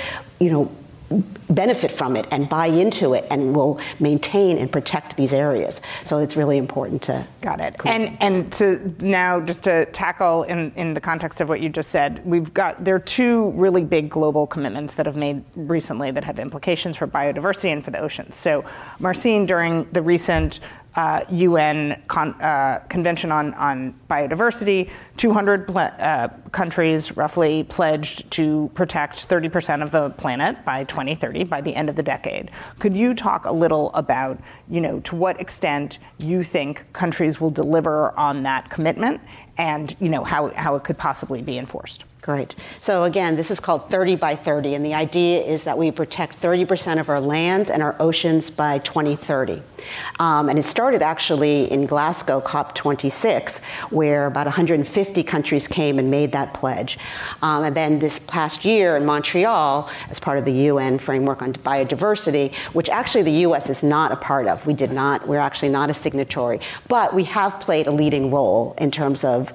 benefit from it and buy into it and will maintain and protect these areas. So it's really important to... Got it. And to now, just to tackle in the context of what you just said, there are two really big global commitments that have made recently that have implications for biodiversity and for the oceans. So Marcin, during the recent UN Convention on Biodiversity, 200 countries roughly pledged to protect 30% of the planet by 2030, by the end of the decade. Could you talk a little about, to what extent you think countries will deliver on that commitment and, how it could possibly be enforced? Great. So again, this is called 30 by 30, and the idea is that we protect 30% of our lands and our oceans by 2030. And it started actually in Glasgow, COP26, where about 150 countries came and made that pledge. And then this past year in Montreal, as part of the UN framework on biodiversity, which actually the US is not a part of. We're actually not a signatory, but we have played a leading role in terms of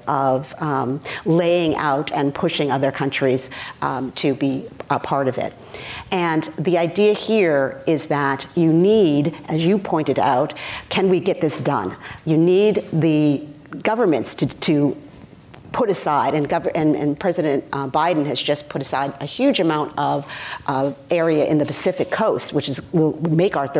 laying out and pushing other countries to be a part of it. And the idea here is that you need, as you pointed out, can we get this done? You need the governments to put aside, and President Biden has just put aside a huge amount of area in the Pacific coast, which will make our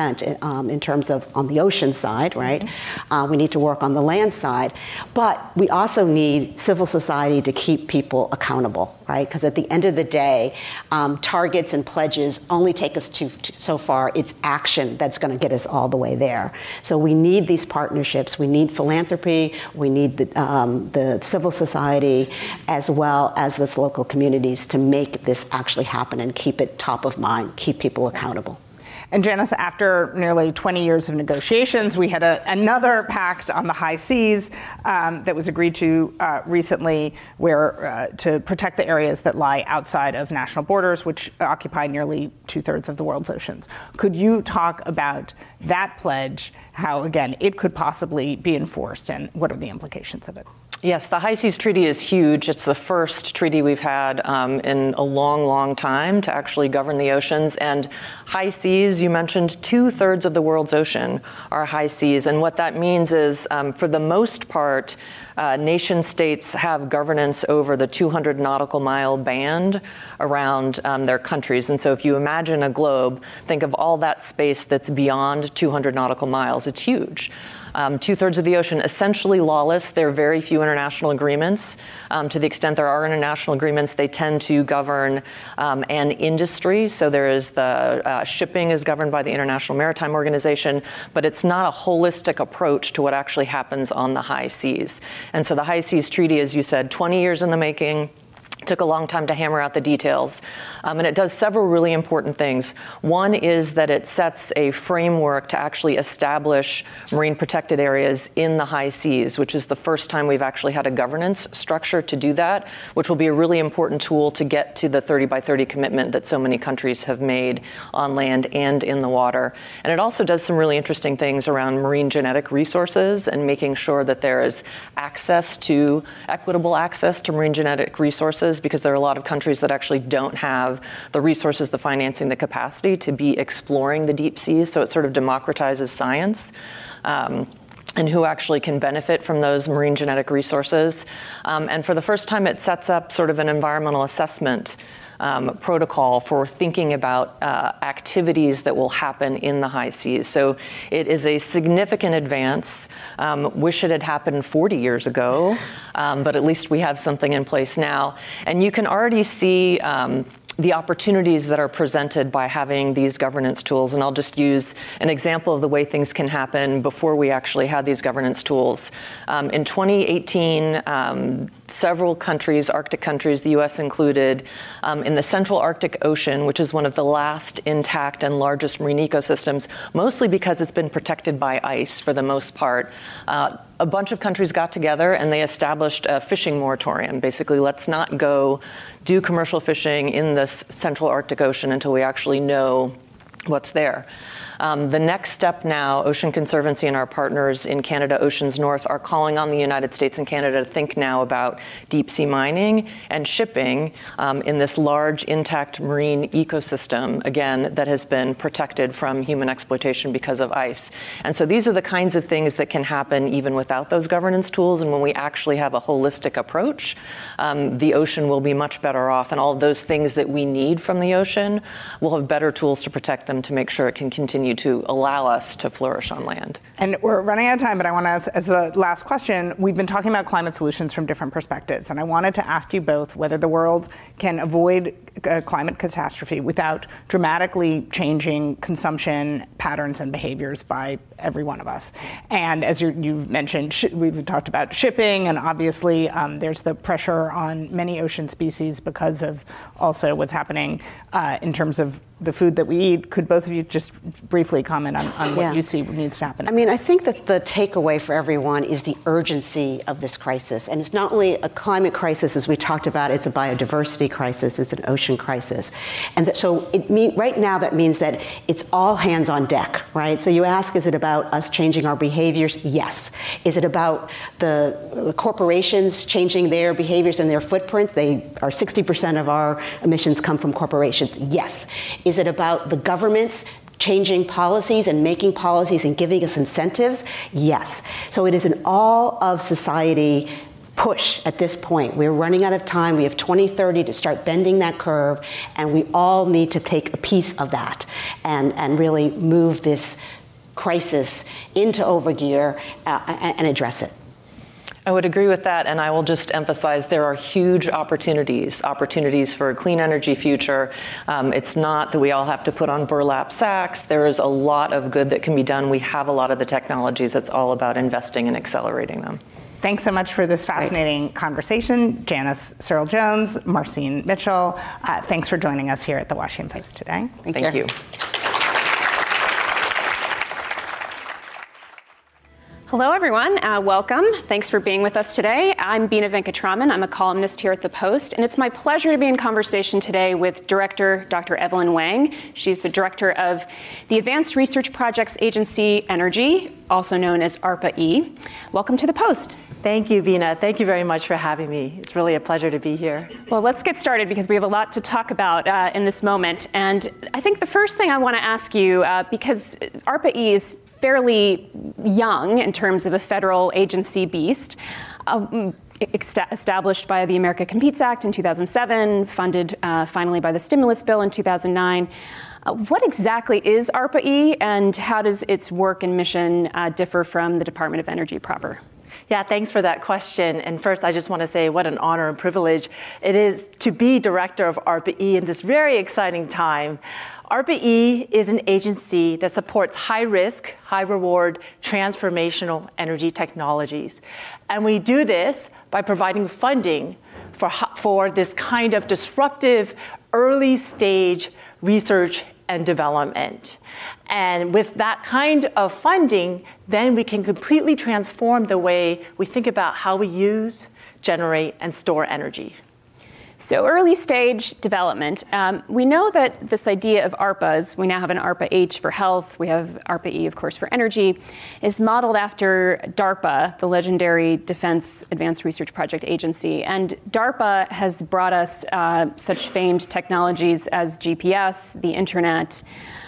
30% in terms of on the ocean side, right? We need to work on the land side, but we also need civil society to keep people accountable, right? Because at the end of the day, targets and pledges only take us so far. It's action that's going to get us all the way there. So we need these partnerships. We need philanthropy. We need the civil society, as well as this local communities, to make this actually happen and keep it top of mind, keep people accountable. And Janice, after nearly 20 years of negotiations, we had another pact on the high seas that was agreed to recently, where to protect the areas that lie outside of national borders, which occupy nearly 2/3 of the world's oceans. Could you talk about that pledge, how, again, it could possibly be enforced, and what are the implications of it? Yes, the High Seas Treaty is huge. It's the first treaty we've had in a long, long time to actually govern the oceans. And high seas, you mentioned 2/3 of the world's ocean are high seas. And what that means is, for the most part, nation states have governance over the 200 nautical mile band around their countries. And so if you imagine a globe, think of all that space that's beyond 200 nautical miles. It's huge. 2/3 of the ocean, essentially lawless. There are very few international agreements. To the extent there are international agreements, they tend to govern an industry. So there is the shipping is governed by the International Maritime Organization, but it's not a holistic approach to what actually happens on the high seas. And so the High Seas Treaty, as you said, 20 years in the making. Took a long time to hammer out the details. And it does several really important things. One is that it sets a framework to actually establish marine protected areas in the high seas, which is the first time we've actually had a governance structure to do that, which will be a really important tool to get to the 30 by 30 commitment that so many countries have made on land and in the water. And it also does some really interesting things around marine genetic resources and making sure that there is equitable access to marine genetic resources resources, because there are a lot of countries that actually don't have the resources, the financing, the capacity to be exploring the deep seas. So it sort of democratizes science. And who actually can benefit from those marine genetic resources. And for the first time, it sets up sort of an environmental assessment protocol for thinking about activities that will happen in the high seas. So it is a significant advance. Wish it had happened 40 years ago, but at least we have something in place now. And you can already see the opportunities that are presented by having these governance tools. And I'll just use an example of the way things can happen before we actually had these governance tools. In 2018, several countries, Arctic countries, the US included, in the Central Arctic Ocean, which is one of the last intact and largest marine ecosystems, mostly because it's been protected by ice for the most part, a bunch of countries got together and they established a fishing moratorium. Basically, let's not go do commercial fishing in the Central Arctic Ocean until we actually know what's there. The next step now, Ocean Conservancy and our partners in Canada Oceans North are calling on the United States and Canada to think now about deep sea mining and shipping in this large intact marine ecosystem, again, that has been protected from human exploitation because of ice. And so these are the kinds of things that can happen even without those governance tools. And when we actually have a holistic approach, the ocean will be much better off. And all of those things that we need from the ocean, we'll have better tools to protect them to make sure it can continue to allow us to flourish on land. And we're running out of time, but I want to ask, as the last question, we've been talking about climate solutions from different perspectives, and I wanted to ask you both whether the world can avoid a climate catastrophe without dramatically changing consumption patterns and behaviors by every one of us. And as you've mentioned, we've talked about shipping, and obviously there's the pressure on many ocean species because of also what's happening in terms of the food that we eat. Could both of you just briefly comment on what you see needs to happen? I mean, I think that the takeaway for everyone is the urgency of this crisis. And it's not only a climate crisis, as we talked about, it's a biodiversity crisis, it's an ocean crisis. And so right now that means that it's all hands on deck, right? So you ask, is it about us changing our behaviors? Yes. Is it about the corporations changing their behaviors and their footprints? They are 60% of our emissions come from corporations. Yes. Is it about the governments changing policies and making policies and giving us incentives? Yes. So it is an all of society push at this point. We're running out of time. We have 2030 to start bending that curve, and we all need to take a piece of that and really move this crisis into overgear and address it. I would agree with that, and I will just emphasize there are huge opportunities for a clean energy future. It's not that we all have to put on burlap sacks. There is a lot of good that can be done. We have a lot of the technologies. It's all about investing and accelerating them. Thanks so much for this fascinating conversation. Janice Searle-Jones, Marcine Mitchell, thanks for joining us here at the Washington Post today. Thank you. Hello, everyone. Welcome. Thanks for being with us today. I'm Bina Venkatraman. I'm a columnist here at The Post, and it's my pleasure to be in conversation today with Director Dr. Evelyn Wang. She's the director of the Advanced Research Projects Agency Energy, also known as ARPA-E. Welcome to The Post. Thank you, Bina. Thank you very much for having me. It's really a pleasure to be here. Well, let's get started because we have a lot to talk about in this moment. And I think the first thing I want to ask you, because ARPA-E is fairly young in terms of a federal agency beast, established by the America Competes Act in 2007, funded finally by the stimulus bill in 2009. What exactly is ARPA-E, and how does its work and mission differ from the Department of Energy proper? Yeah, thanks for that question. And first, I just want to say what an honor and privilege it is to be director of ARPA-E in this very exciting time. ARPA-E is an agency that supports high-risk, high-reward, transformational energy technologies. And we do this by providing funding for this kind of disruptive early-stage research and development. And with that kind of funding, then we can completely transform the way we think about how we use, generate, and store energy. So early stage development. We know that this idea of ARPAs, we now have an ARPA-H for health, we have ARPA-E, of course, for energy, is modeled after DARPA, the legendary Defense Advanced Research Project Agency. And DARPA has brought us such famed technologies as GPS, the internet.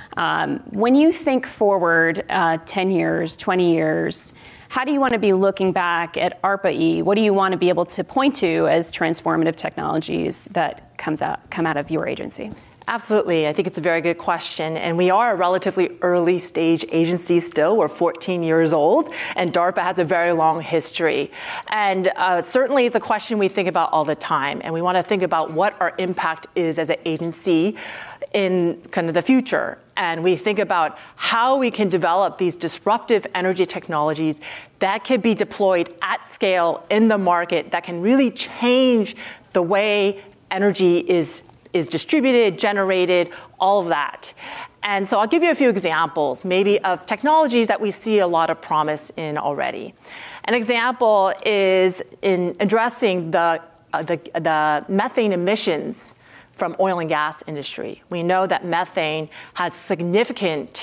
When you think forward 10 years, 20 years, how do you want to be looking back at ARPA-E? What do you want to be able to point to as transformative technologies that come out of your agency? Absolutely. I think it's a very good question. And we are a relatively early stage agency still. We're 14 years old, and DARPA has a very long history. And certainly it's a question we think about all the time. And we want to think about what our impact is as an agency in kind of the future. And we think about how we can develop these disruptive energy technologies that can be deployed at scale in the market that can really change the way energy is distributed, generated, all of that. And so I'll give you a few examples, maybe of technologies that we see a lot of promise in already. An example is in addressing the methane emissions from oil and gas industry. We know that methane has significant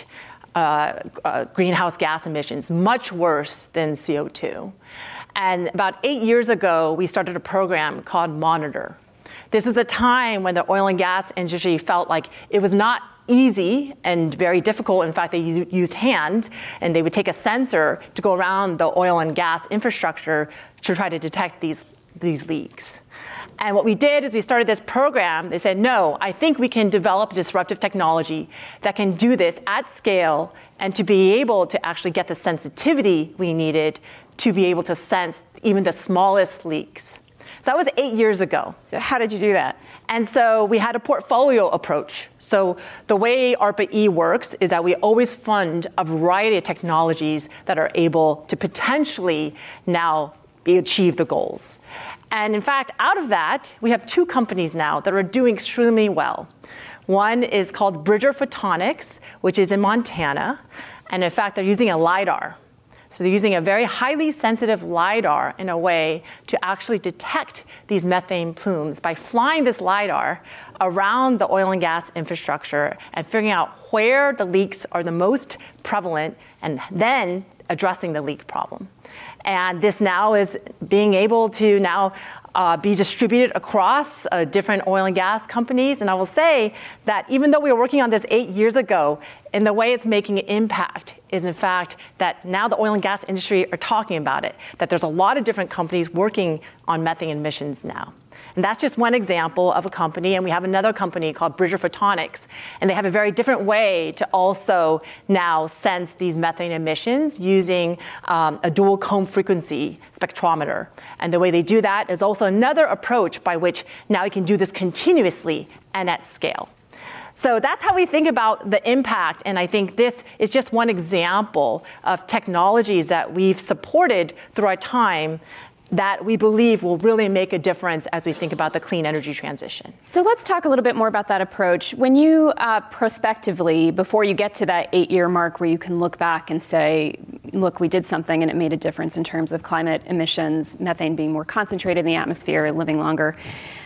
greenhouse gas emissions, much worse than CO2. And about 8 years ago, we started a program called Monitor. This is a time when the oil and gas industry felt like it was not easy and very difficult. In fact, they used hand, and they would take a sensor to go around the oil and gas infrastructure to try to detect these leaks. And what we did is we started this program. They said, no, I think we can develop disruptive technology that can do this at scale and to be able to actually get the sensitivity we needed to be able to sense even the smallest leaks. So that was 8 years ago. So how did you do that? And so we had a portfolio approach. So the way ARPA-E works is that we always fund a variety of technologies that are able to potentially now achieve the goals. And in fact, out of that, we have 2 companies now that are doing extremely well. One is called Bridger Photonics, which is in Montana. And in fact, they're using a LiDAR. So they're using a very highly sensitive LiDAR in a way to actually detect these methane plumes by flying this LiDAR around the oil and gas infrastructure and figuring out where the leaks are the most prevalent and then addressing the leak problem. And this now is being able to now be distributed across different oil and gas companies. And I will say that even though we were working on this 8 years ago, in the way it's making an impact is, in fact, that now the oil and gas industry are talking about it, that there's a lot of different companies working on methane emissions now. And that's just one example of a company. And we have another company called Bridger Photonics. And they have a very different way to also now sense these methane emissions using a dual comb frequency spectrometer. And the way they do that is also another approach by which now you can do this continuously and at scale. So that's how we think about the impact. And I think this is just one example of technologies that we've supported through our time that we believe will really make a difference as we think about the clean energy transition. So let's talk a little bit more about that approach. When you prospectively, before you get to that 8-year mark where you can look back and say, look, we did something and it made a difference in terms of climate emissions, methane being more concentrated in the atmosphere, living longer.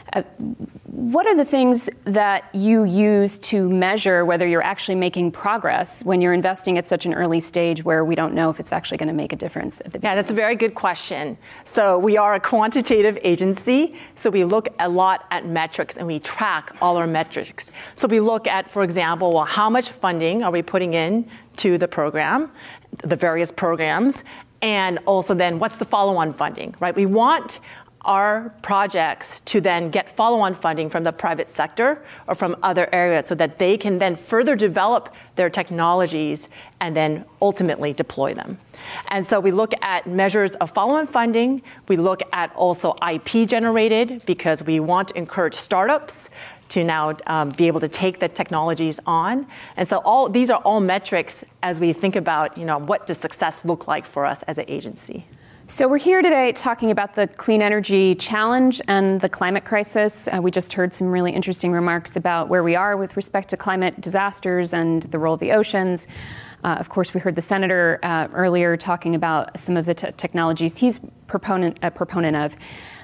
What are the things that you use to measure whether you're actually making progress when you're investing at such an early stage where we don't know if it's actually going to make a difference? Yeah, that's a very good question. So we are a quantitative agency, so we look a lot at metrics and we track all our metrics. So we look at, for example, well, how much funding are we putting in to the program, the various programs, and also then what's the follow-on funding, right? We want our projects to then get follow-on funding from the private sector or from other areas so that they can then further develop their technologies and then ultimately deploy them. And so we look at measures of follow-on funding. We look at also IP generated because we want to encourage startups to now be able to take the technologies on. And so these are all metrics as we think about, what does success look like for us as an agency. So we're here today talking about the clean energy challenge and the climate crisis. We just heard some really interesting remarks about where we are with respect to climate disasters and the role of the oceans. Of course, we heard the senator earlier talking about some of the technologies he's a proponent of.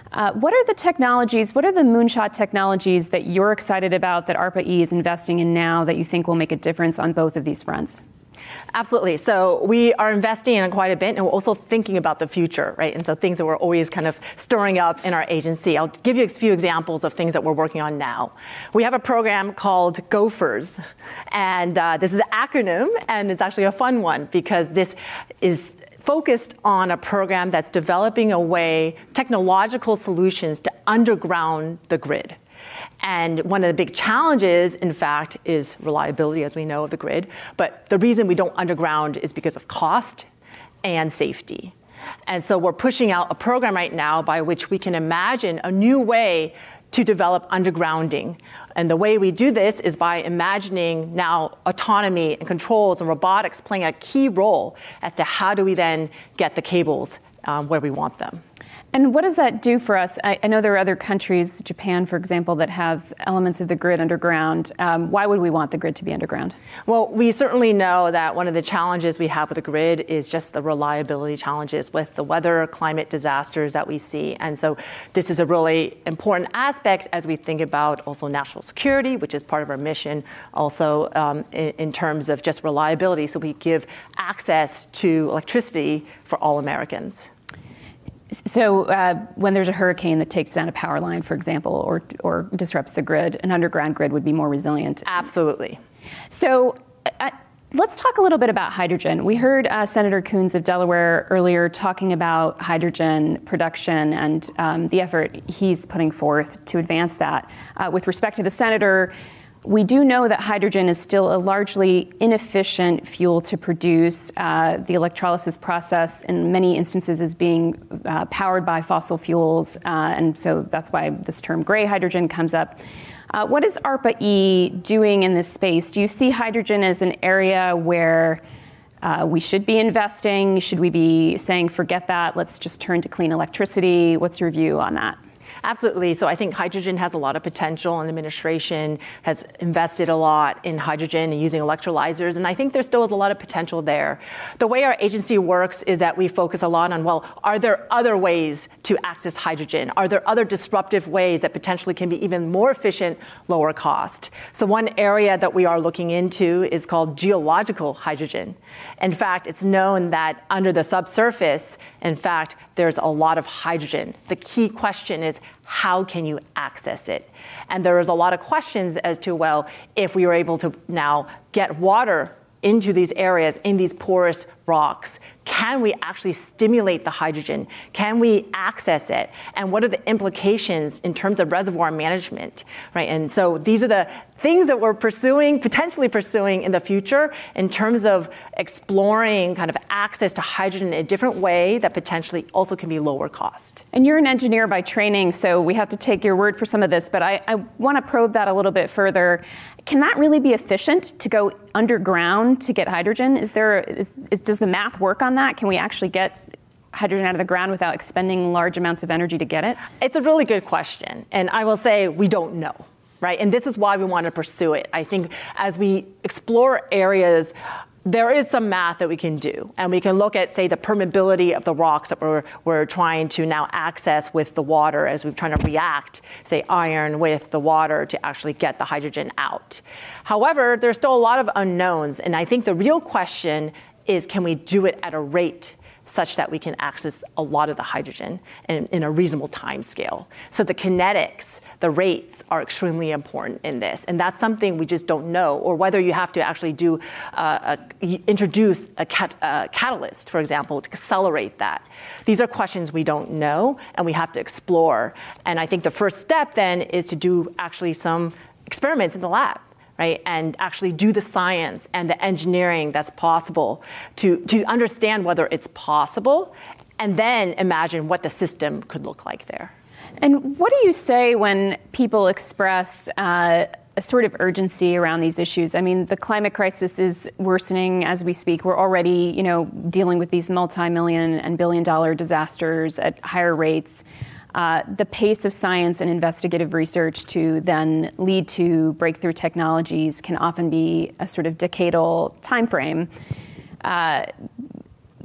What are the technologies, what are the moonshot technologies that you're excited about that ARPA-E is investing in now that you think will make a difference on both of these fronts? Absolutely. So we are investing in quite a bit, and we're also thinking about the future, right? And so things that we're always kind of stirring up in our agency. I'll give you a few examples of things that we're working on now. We have a program called GOPHERS, and this is an acronym, and it's actually a fun one because this is focused on a program that's developing a way, technological solutions to underground the grid. And one of the big challenges, in fact, is reliability, as we know, of the grid. But the reason we don't underground is because of cost and safety. And so we're pushing out a program right now by which we can imagine a new way to develop undergrounding. And the way we do this is by imagining now autonomy and controls and robotics playing a key role as to how do we then get the cables where we want them. And what does that do for us? I know there are other countries, Japan, for example, that have elements of the grid underground. Why would we want the grid to be underground? Well, we certainly know that one of the challenges we have with the grid is just the reliability challenges with the weather, climate disasters that we see. And so this is a really important aspect as we think about also national security, which is part of our mission, also in terms of just reliability. So we give access to electricity for all Americans. So when there's a hurricane that takes down a power line, for example, or disrupts the grid, an underground grid would be more resilient. Absolutely. So let's talk a little bit about hydrogen. We heard Senator Coons of Delaware earlier talking about hydrogen production and the effort he's putting forth to advance that. With respect to the senator, we do know that hydrogen is still a largely inefficient fuel to produce. The electrolysis process in many instances is being powered by fossil fuels, and so that's why this term gray hydrogen comes up. What is ARPA-E doing in this space? Do you see hydrogen as an area where we should be investing? Should we be saying, forget that, let's just turn to clean electricity? What's your view on that? Absolutely. So I think hydrogen has a lot of potential, and the administration has invested a lot in hydrogen and using electrolyzers. And I think there still is a lot of potential there. The way our agency works is that we focus a lot on, well, are there other ways to access hydrogen? Are there other disruptive ways that potentially can be even more efficient, lower cost? So one area that we are looking into is called geological hydrogen. In fact, it's known that under the subsurface, in fact, there's a lot of hydrogen. The key question is, how can you access it? And there is a lot of questions as to, well, if we were able to now get water into these areas, in these porous rocks, can we actually stimulate the hydrogen? Can we access it? And what are the implications in terms of reservoir management, right? And so these are the things that we're potentially pursuing in the future in terms of exploring kind of access to hydrogen in a different way that potentially also can be lower cost. And you're an engineer by training, so we have to take your word for some of this, but I want to probe that a little bit further. Can that really be efficient to go underground to get hydrogen? Does the math work on that? Can we actually get hydrogen out of the ground without expending large amounts of energy to get it? It's a really good question. And I will say we don't know, right? And this is why we want to pursue it. I think as we explore areas, there is some math that we can do. And we can look at, say, the permeability of the rocks that we're trying to now access with the water as we're trying to react, say, iron with the water to actually get the hydrogen out. However, there's still a lot of unknowns. And I think the real question is, can we do it at a rate such that we can access a lot of the hydrogen in a reasonable time scale? So the kinetics, the rates are extremely important in this. And that's something we just don't know, or whether you have to actually introduce a catalyst, for example, to accelerate that. These are questions we don't know, and we have to explore. And I think the first step then is to do actually some experiments in the lab, right? And actually do the science and the engineering that's possible to understand whether it's possible, and then imagine what the system could look like there. And what do you say when people express a sort of urgency around these issues? I mean, the climate crisis is worsening as we speak. We're already, dealing with these multi-million and billion-dollar disasters at higher rates. The pace of science and investigative research to then lead to breakthrough technologies can often be a sort of decadal time frame.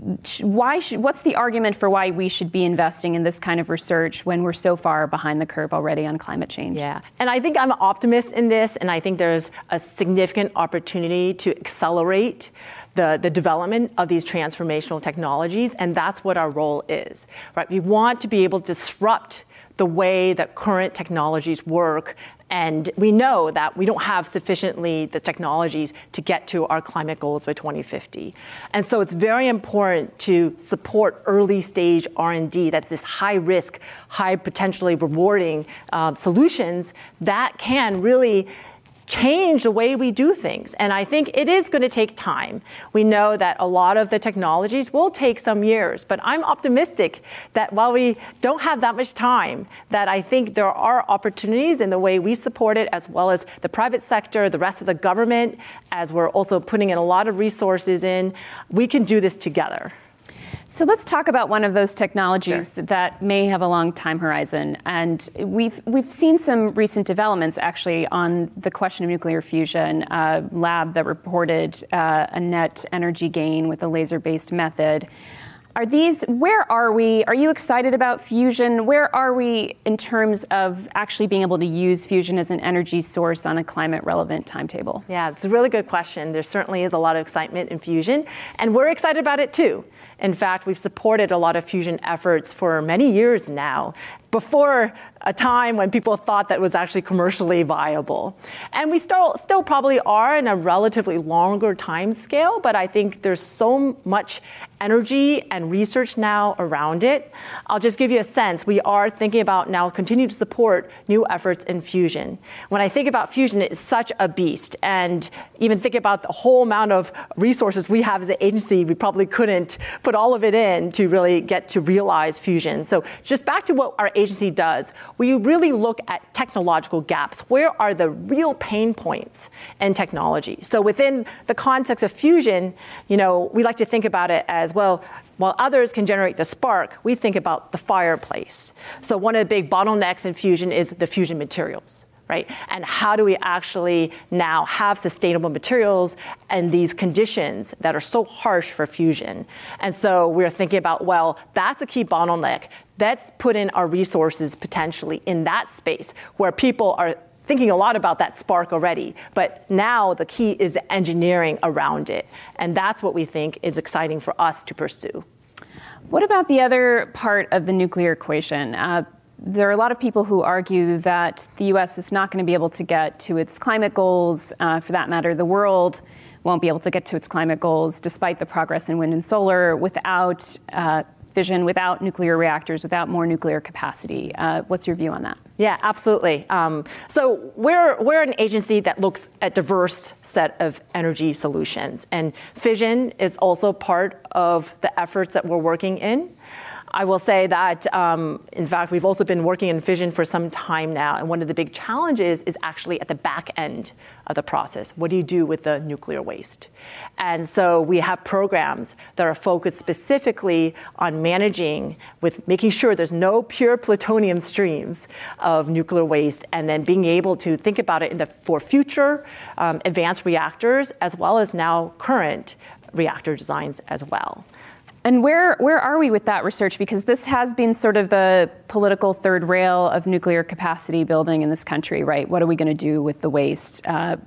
what's the argument for why we should be investing in this kind of research when we're so far behind the curve already on climate change? Yeah, and I think I'm an optimist in this, and I think there's a significant opportunity to accelerate the development of these transformational technologies, and that's what our role is, right? We want to be able to disrupt the way that current technologies work. And we know that we don't have sufficiently the technologies to get to our climate goals by 2050. And so it's very important to support early stage R&D. That's this high risk, high potentially rewarding solutions that can really change the way we do things. And I think it is going to take time. We know that a lot of the technologies will take some years, but I'm optimistic that while we don't have that much time, that I think there are opportunities in the way we support it, as well as the private sector, the rest of the government, as we're also putting in a lot of resources in. We can do this together. So let's talk about one of those technologies that may have a long time horizon. And we've seen some recent developments actually on the question of nuclear fusion. A lab that reported a net energy gain with a laser-based method. Where are we? Are you excited about fusion? Where are we in terms of actually being able to use fusion as an energy source on a climate relevant timetable? Yeah, it's a really good question. There certainly is a lot of excitement in fusion, and we're excited about it too. In fact, we've supported a lot of fusion efforts for many years now, before a time when people thought that was actually commercially viable. And we still probably are in a relatively longer time scale, but I think there's so much energy and research now around it. I'll just give you a sense. We are thinking about now continue to support new efforts in fusion. When I think about fusion, it's such a beast. And even think about the whole amount of resources we have as an agency, we probably couldn't put all of it in to really get to realize fusion. So just back to what our agency does, we really look at technological gaps. Where are the real pain points in technology? So within the context of fusion, we like to think about it as, well, while others can generate the spark, we think about the fireplace. So one of the big bottlenecks in fusion is the fusion materials. Right? And how do we actually now have sustainable materials and these conditions that are so harsh for fusion? And so we're thinking about, well, that's a key bottleneck. Let's put in our resources potentially in that space where people are thinking a lot about that spark already. But now the key is engineering around it. And that's what we think is exciting for us to pursue. What about the other part of the nuclear equation? There are a lot of people who argue that the U.S. is not going to be able to get to its climate goals. For that matter, the world won't be able to get to its climate goals despite the progress in wind and solar without fission, without nuclear reactors, without more nuclear capacity. What's your view on that? Yeah, absolutely. So we're an agency that looks at diverse set of energy solutions, and fission is also part of the efforts that we're working in. I will say that, in fact, we've also been working in fission for some time now, and one of the big challenges is actually at the back end of the process. What do you do with the nuclear waste? And so we have programs that are focused specifically on managing with making sure there's no pure plutonium streams of nuclear waste, and then being able to think about it for future advanced reactors, as well as now current reactor designs as well. And where are we with that research? Because this has been sort of the political third rail of nuclear capacity building in this country, right? What are we going to do with the waste?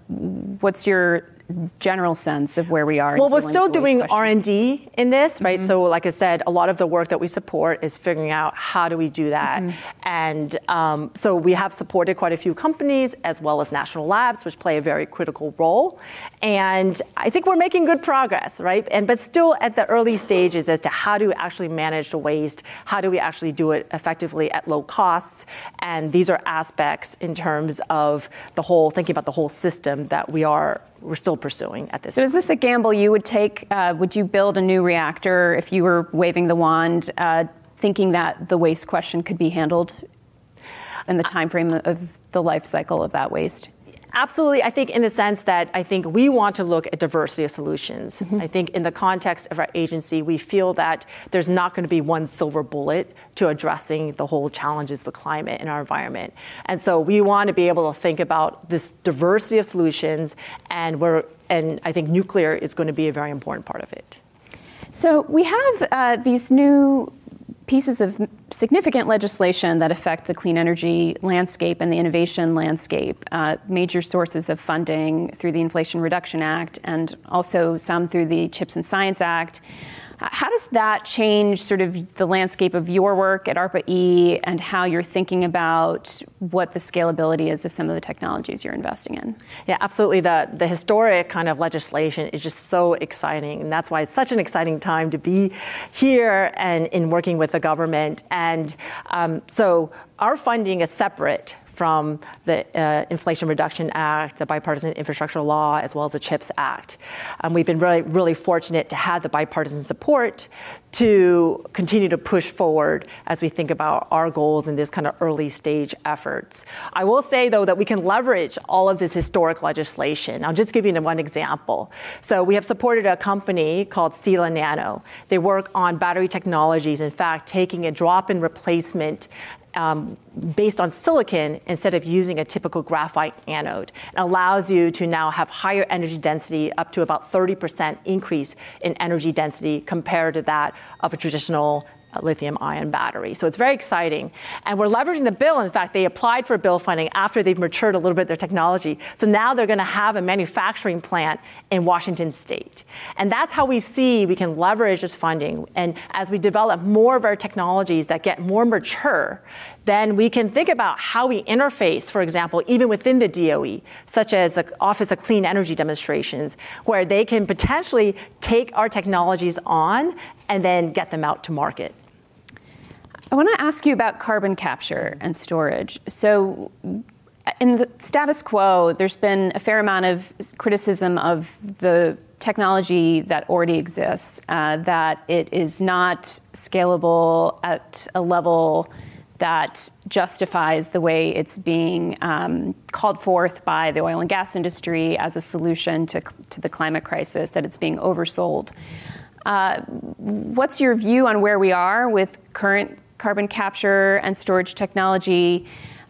What's your general sense of where we are? Well, we're still doing R&D in this, right? Mm-hmm. So like I said, a lot of the work that we support is figuring out how do we do that. Mm-hmm. And so we have supported quite a few companies as well as national labs, which play a very critical role. And I think we're making good progress, right? But still at the early stages as to how do we actually manage the waste? How do we actually do it effectively at low costs? And these are aspects in terms of thinking about the whole system that we're still pursuing at this point. So is this a gamble you would take? Would you build a new reactor if you were waving the wand, thinking that the waste question could be handled in the time frame of the life cycle of that waste? Absolutely. I think in the sense that I think we want to look at diversity of solutions. Mm-hmm. I think in the context of our agency, we feel that there's not going to be one silver bullet to addressing the whole challenges of the climate in our environment. And so we want to be able to think about this diversity of solutions, and I think nuclear is going to be a very important part of it. So we have these new pieces of significant legislation that affect the clean energy landscape and the innovation landscape, major sources of funding through the Inflation Reduction Act and also some through the CHIPS and Science Act. How does that change sort of the landscape of your work at ARPA-E and how you're thinking about what the scalability is of some of the technologies you're investing in? Yeah, absolutely. The historic kind of legislation is just so exciting. And that's why it's such an exciting time to be here and in working with the government. And so our funding is separate from the Inflation Reduction Act, the Bipartisan Infrastructure Law, as well as the CHIPS Act. We've been really, really fortunate to have the bipartisan support to continue to push forward as we think about our goals in this kind of early stage efforts. I will say, though, that we can leverage all of this historic legislation. I'll just give you one example. So we have supported a company called Sila Nano. They work on battery technologies, in fact, taking a drop-in replacement based on silicon instead of using a typical graphite anode. It allows you to now have higher energy density, up to about 30% increase in energy density compared to that of a traditional lithium-ion battery. So it's very exciting. And we're leveraging the bill. In fact, they applied for bill funding after they've matured a little bit their technology. So now they're going to have a manufacturing plant in Washington State. And that's how we see we can leverage this funding. And as we develop more of our technologies that get more mature, then we can think about how we interface, for example, even within the DOE, such as the Office of Clean Energy Demonstrations, where they can potentially take our technologies on and then get them out to market. I want to ask you about carbon capture and storage. So in the status quo, there's been a fair amount of criticism of the technology that already exists, that it is not scalable at a level that justifies the way it's being called forth by the oil and gas industry as a solution to the climate crisis, that it's being oversold. What's your view on where we are with current carbon capture and storage technology?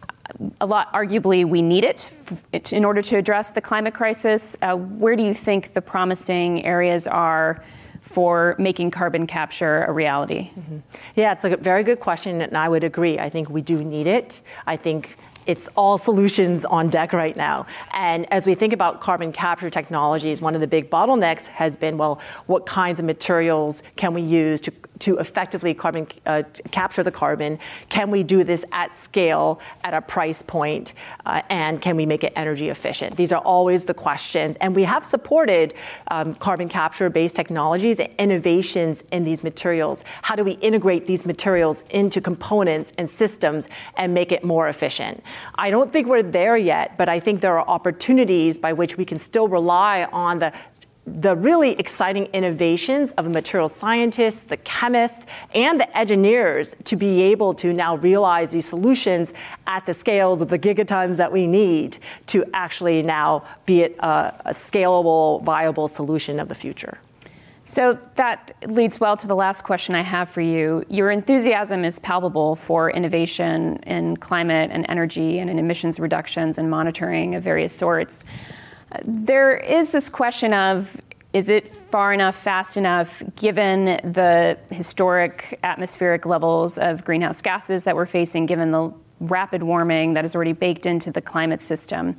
Arguably, we need it in order to address the climate crisis. Where do you think the promising areas are for making carbon capture a reality? Mm-hmm. Yeah, it's a very good question, and I would agree. I think we do need it. I think it's all solutions on deck right now. And as we think about carbon capture technologies, one of the big bottlenecks has been, well, what kinds of materials can we use to effectively capture the carbon? Can we do this at scale at a price point? And can we make it energy efficient? These are always the questions. And we have supported carbon capture-based technologies and innovations in these materials. How do we integrate these materials into components and systems and make it more efficient? I don't think we're there yet, but I think there are opportunities by which we can still rely on the really exciting innovations of the material scientists, the chemists, and the engineers to be able to now realize these solutions at the scales of the gigatons that we need to actually now be a scalable, viable solution of the future. So that leads well to the last question I have for you. Your enthusiasm is palpable for innovation in climate and energy and in emissions reductions and monitoring of various sorts. There is this question of, is it far enough, fast enough, given the historic atmospheric levels of greenhouse gases that we're facing, given the rapid warming that is already baked into the climate system?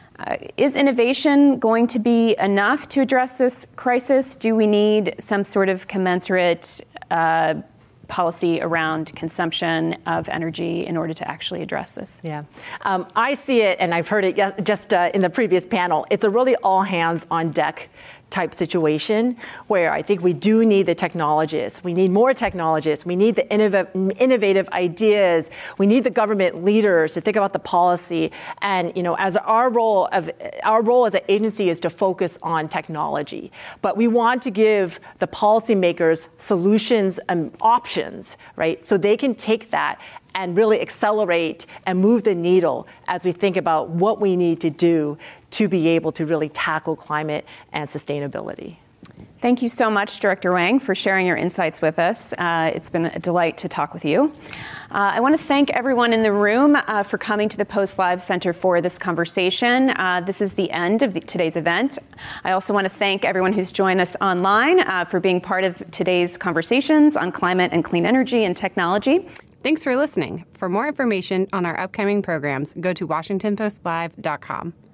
Is innovation going to be enough to address this crisis? Do we need some sort of commensurate policy around consumption of energy in order to actually address this? Yeah, I see it, and I've heard it just in the previous panel. It's a really all hands on deck type situation where I think we do need the technologists. We need more technologists. We need the innovative ideas. We need the government leaders to think about the policy. And, as our role as an agency is to focus on technology. But we want to give the policymakers solutions and options, right? So they can take that and really accelerate and move the needle as we think about what we need to do to be able to really tackle climate and sustainability. Thank you so much, Director Wang, for sharing your insights with us. It's been a delight to talk with you. I want to thank everyone in the room for coming to the Post Live Center for this conversation. This is the end of today's event. I also want to thank everyone who's joined us online for being part of today's conversations on climate and clean energy and technology. Thanks for listening. For more information on our upcoming programs, go to WashingtonPostLive.com.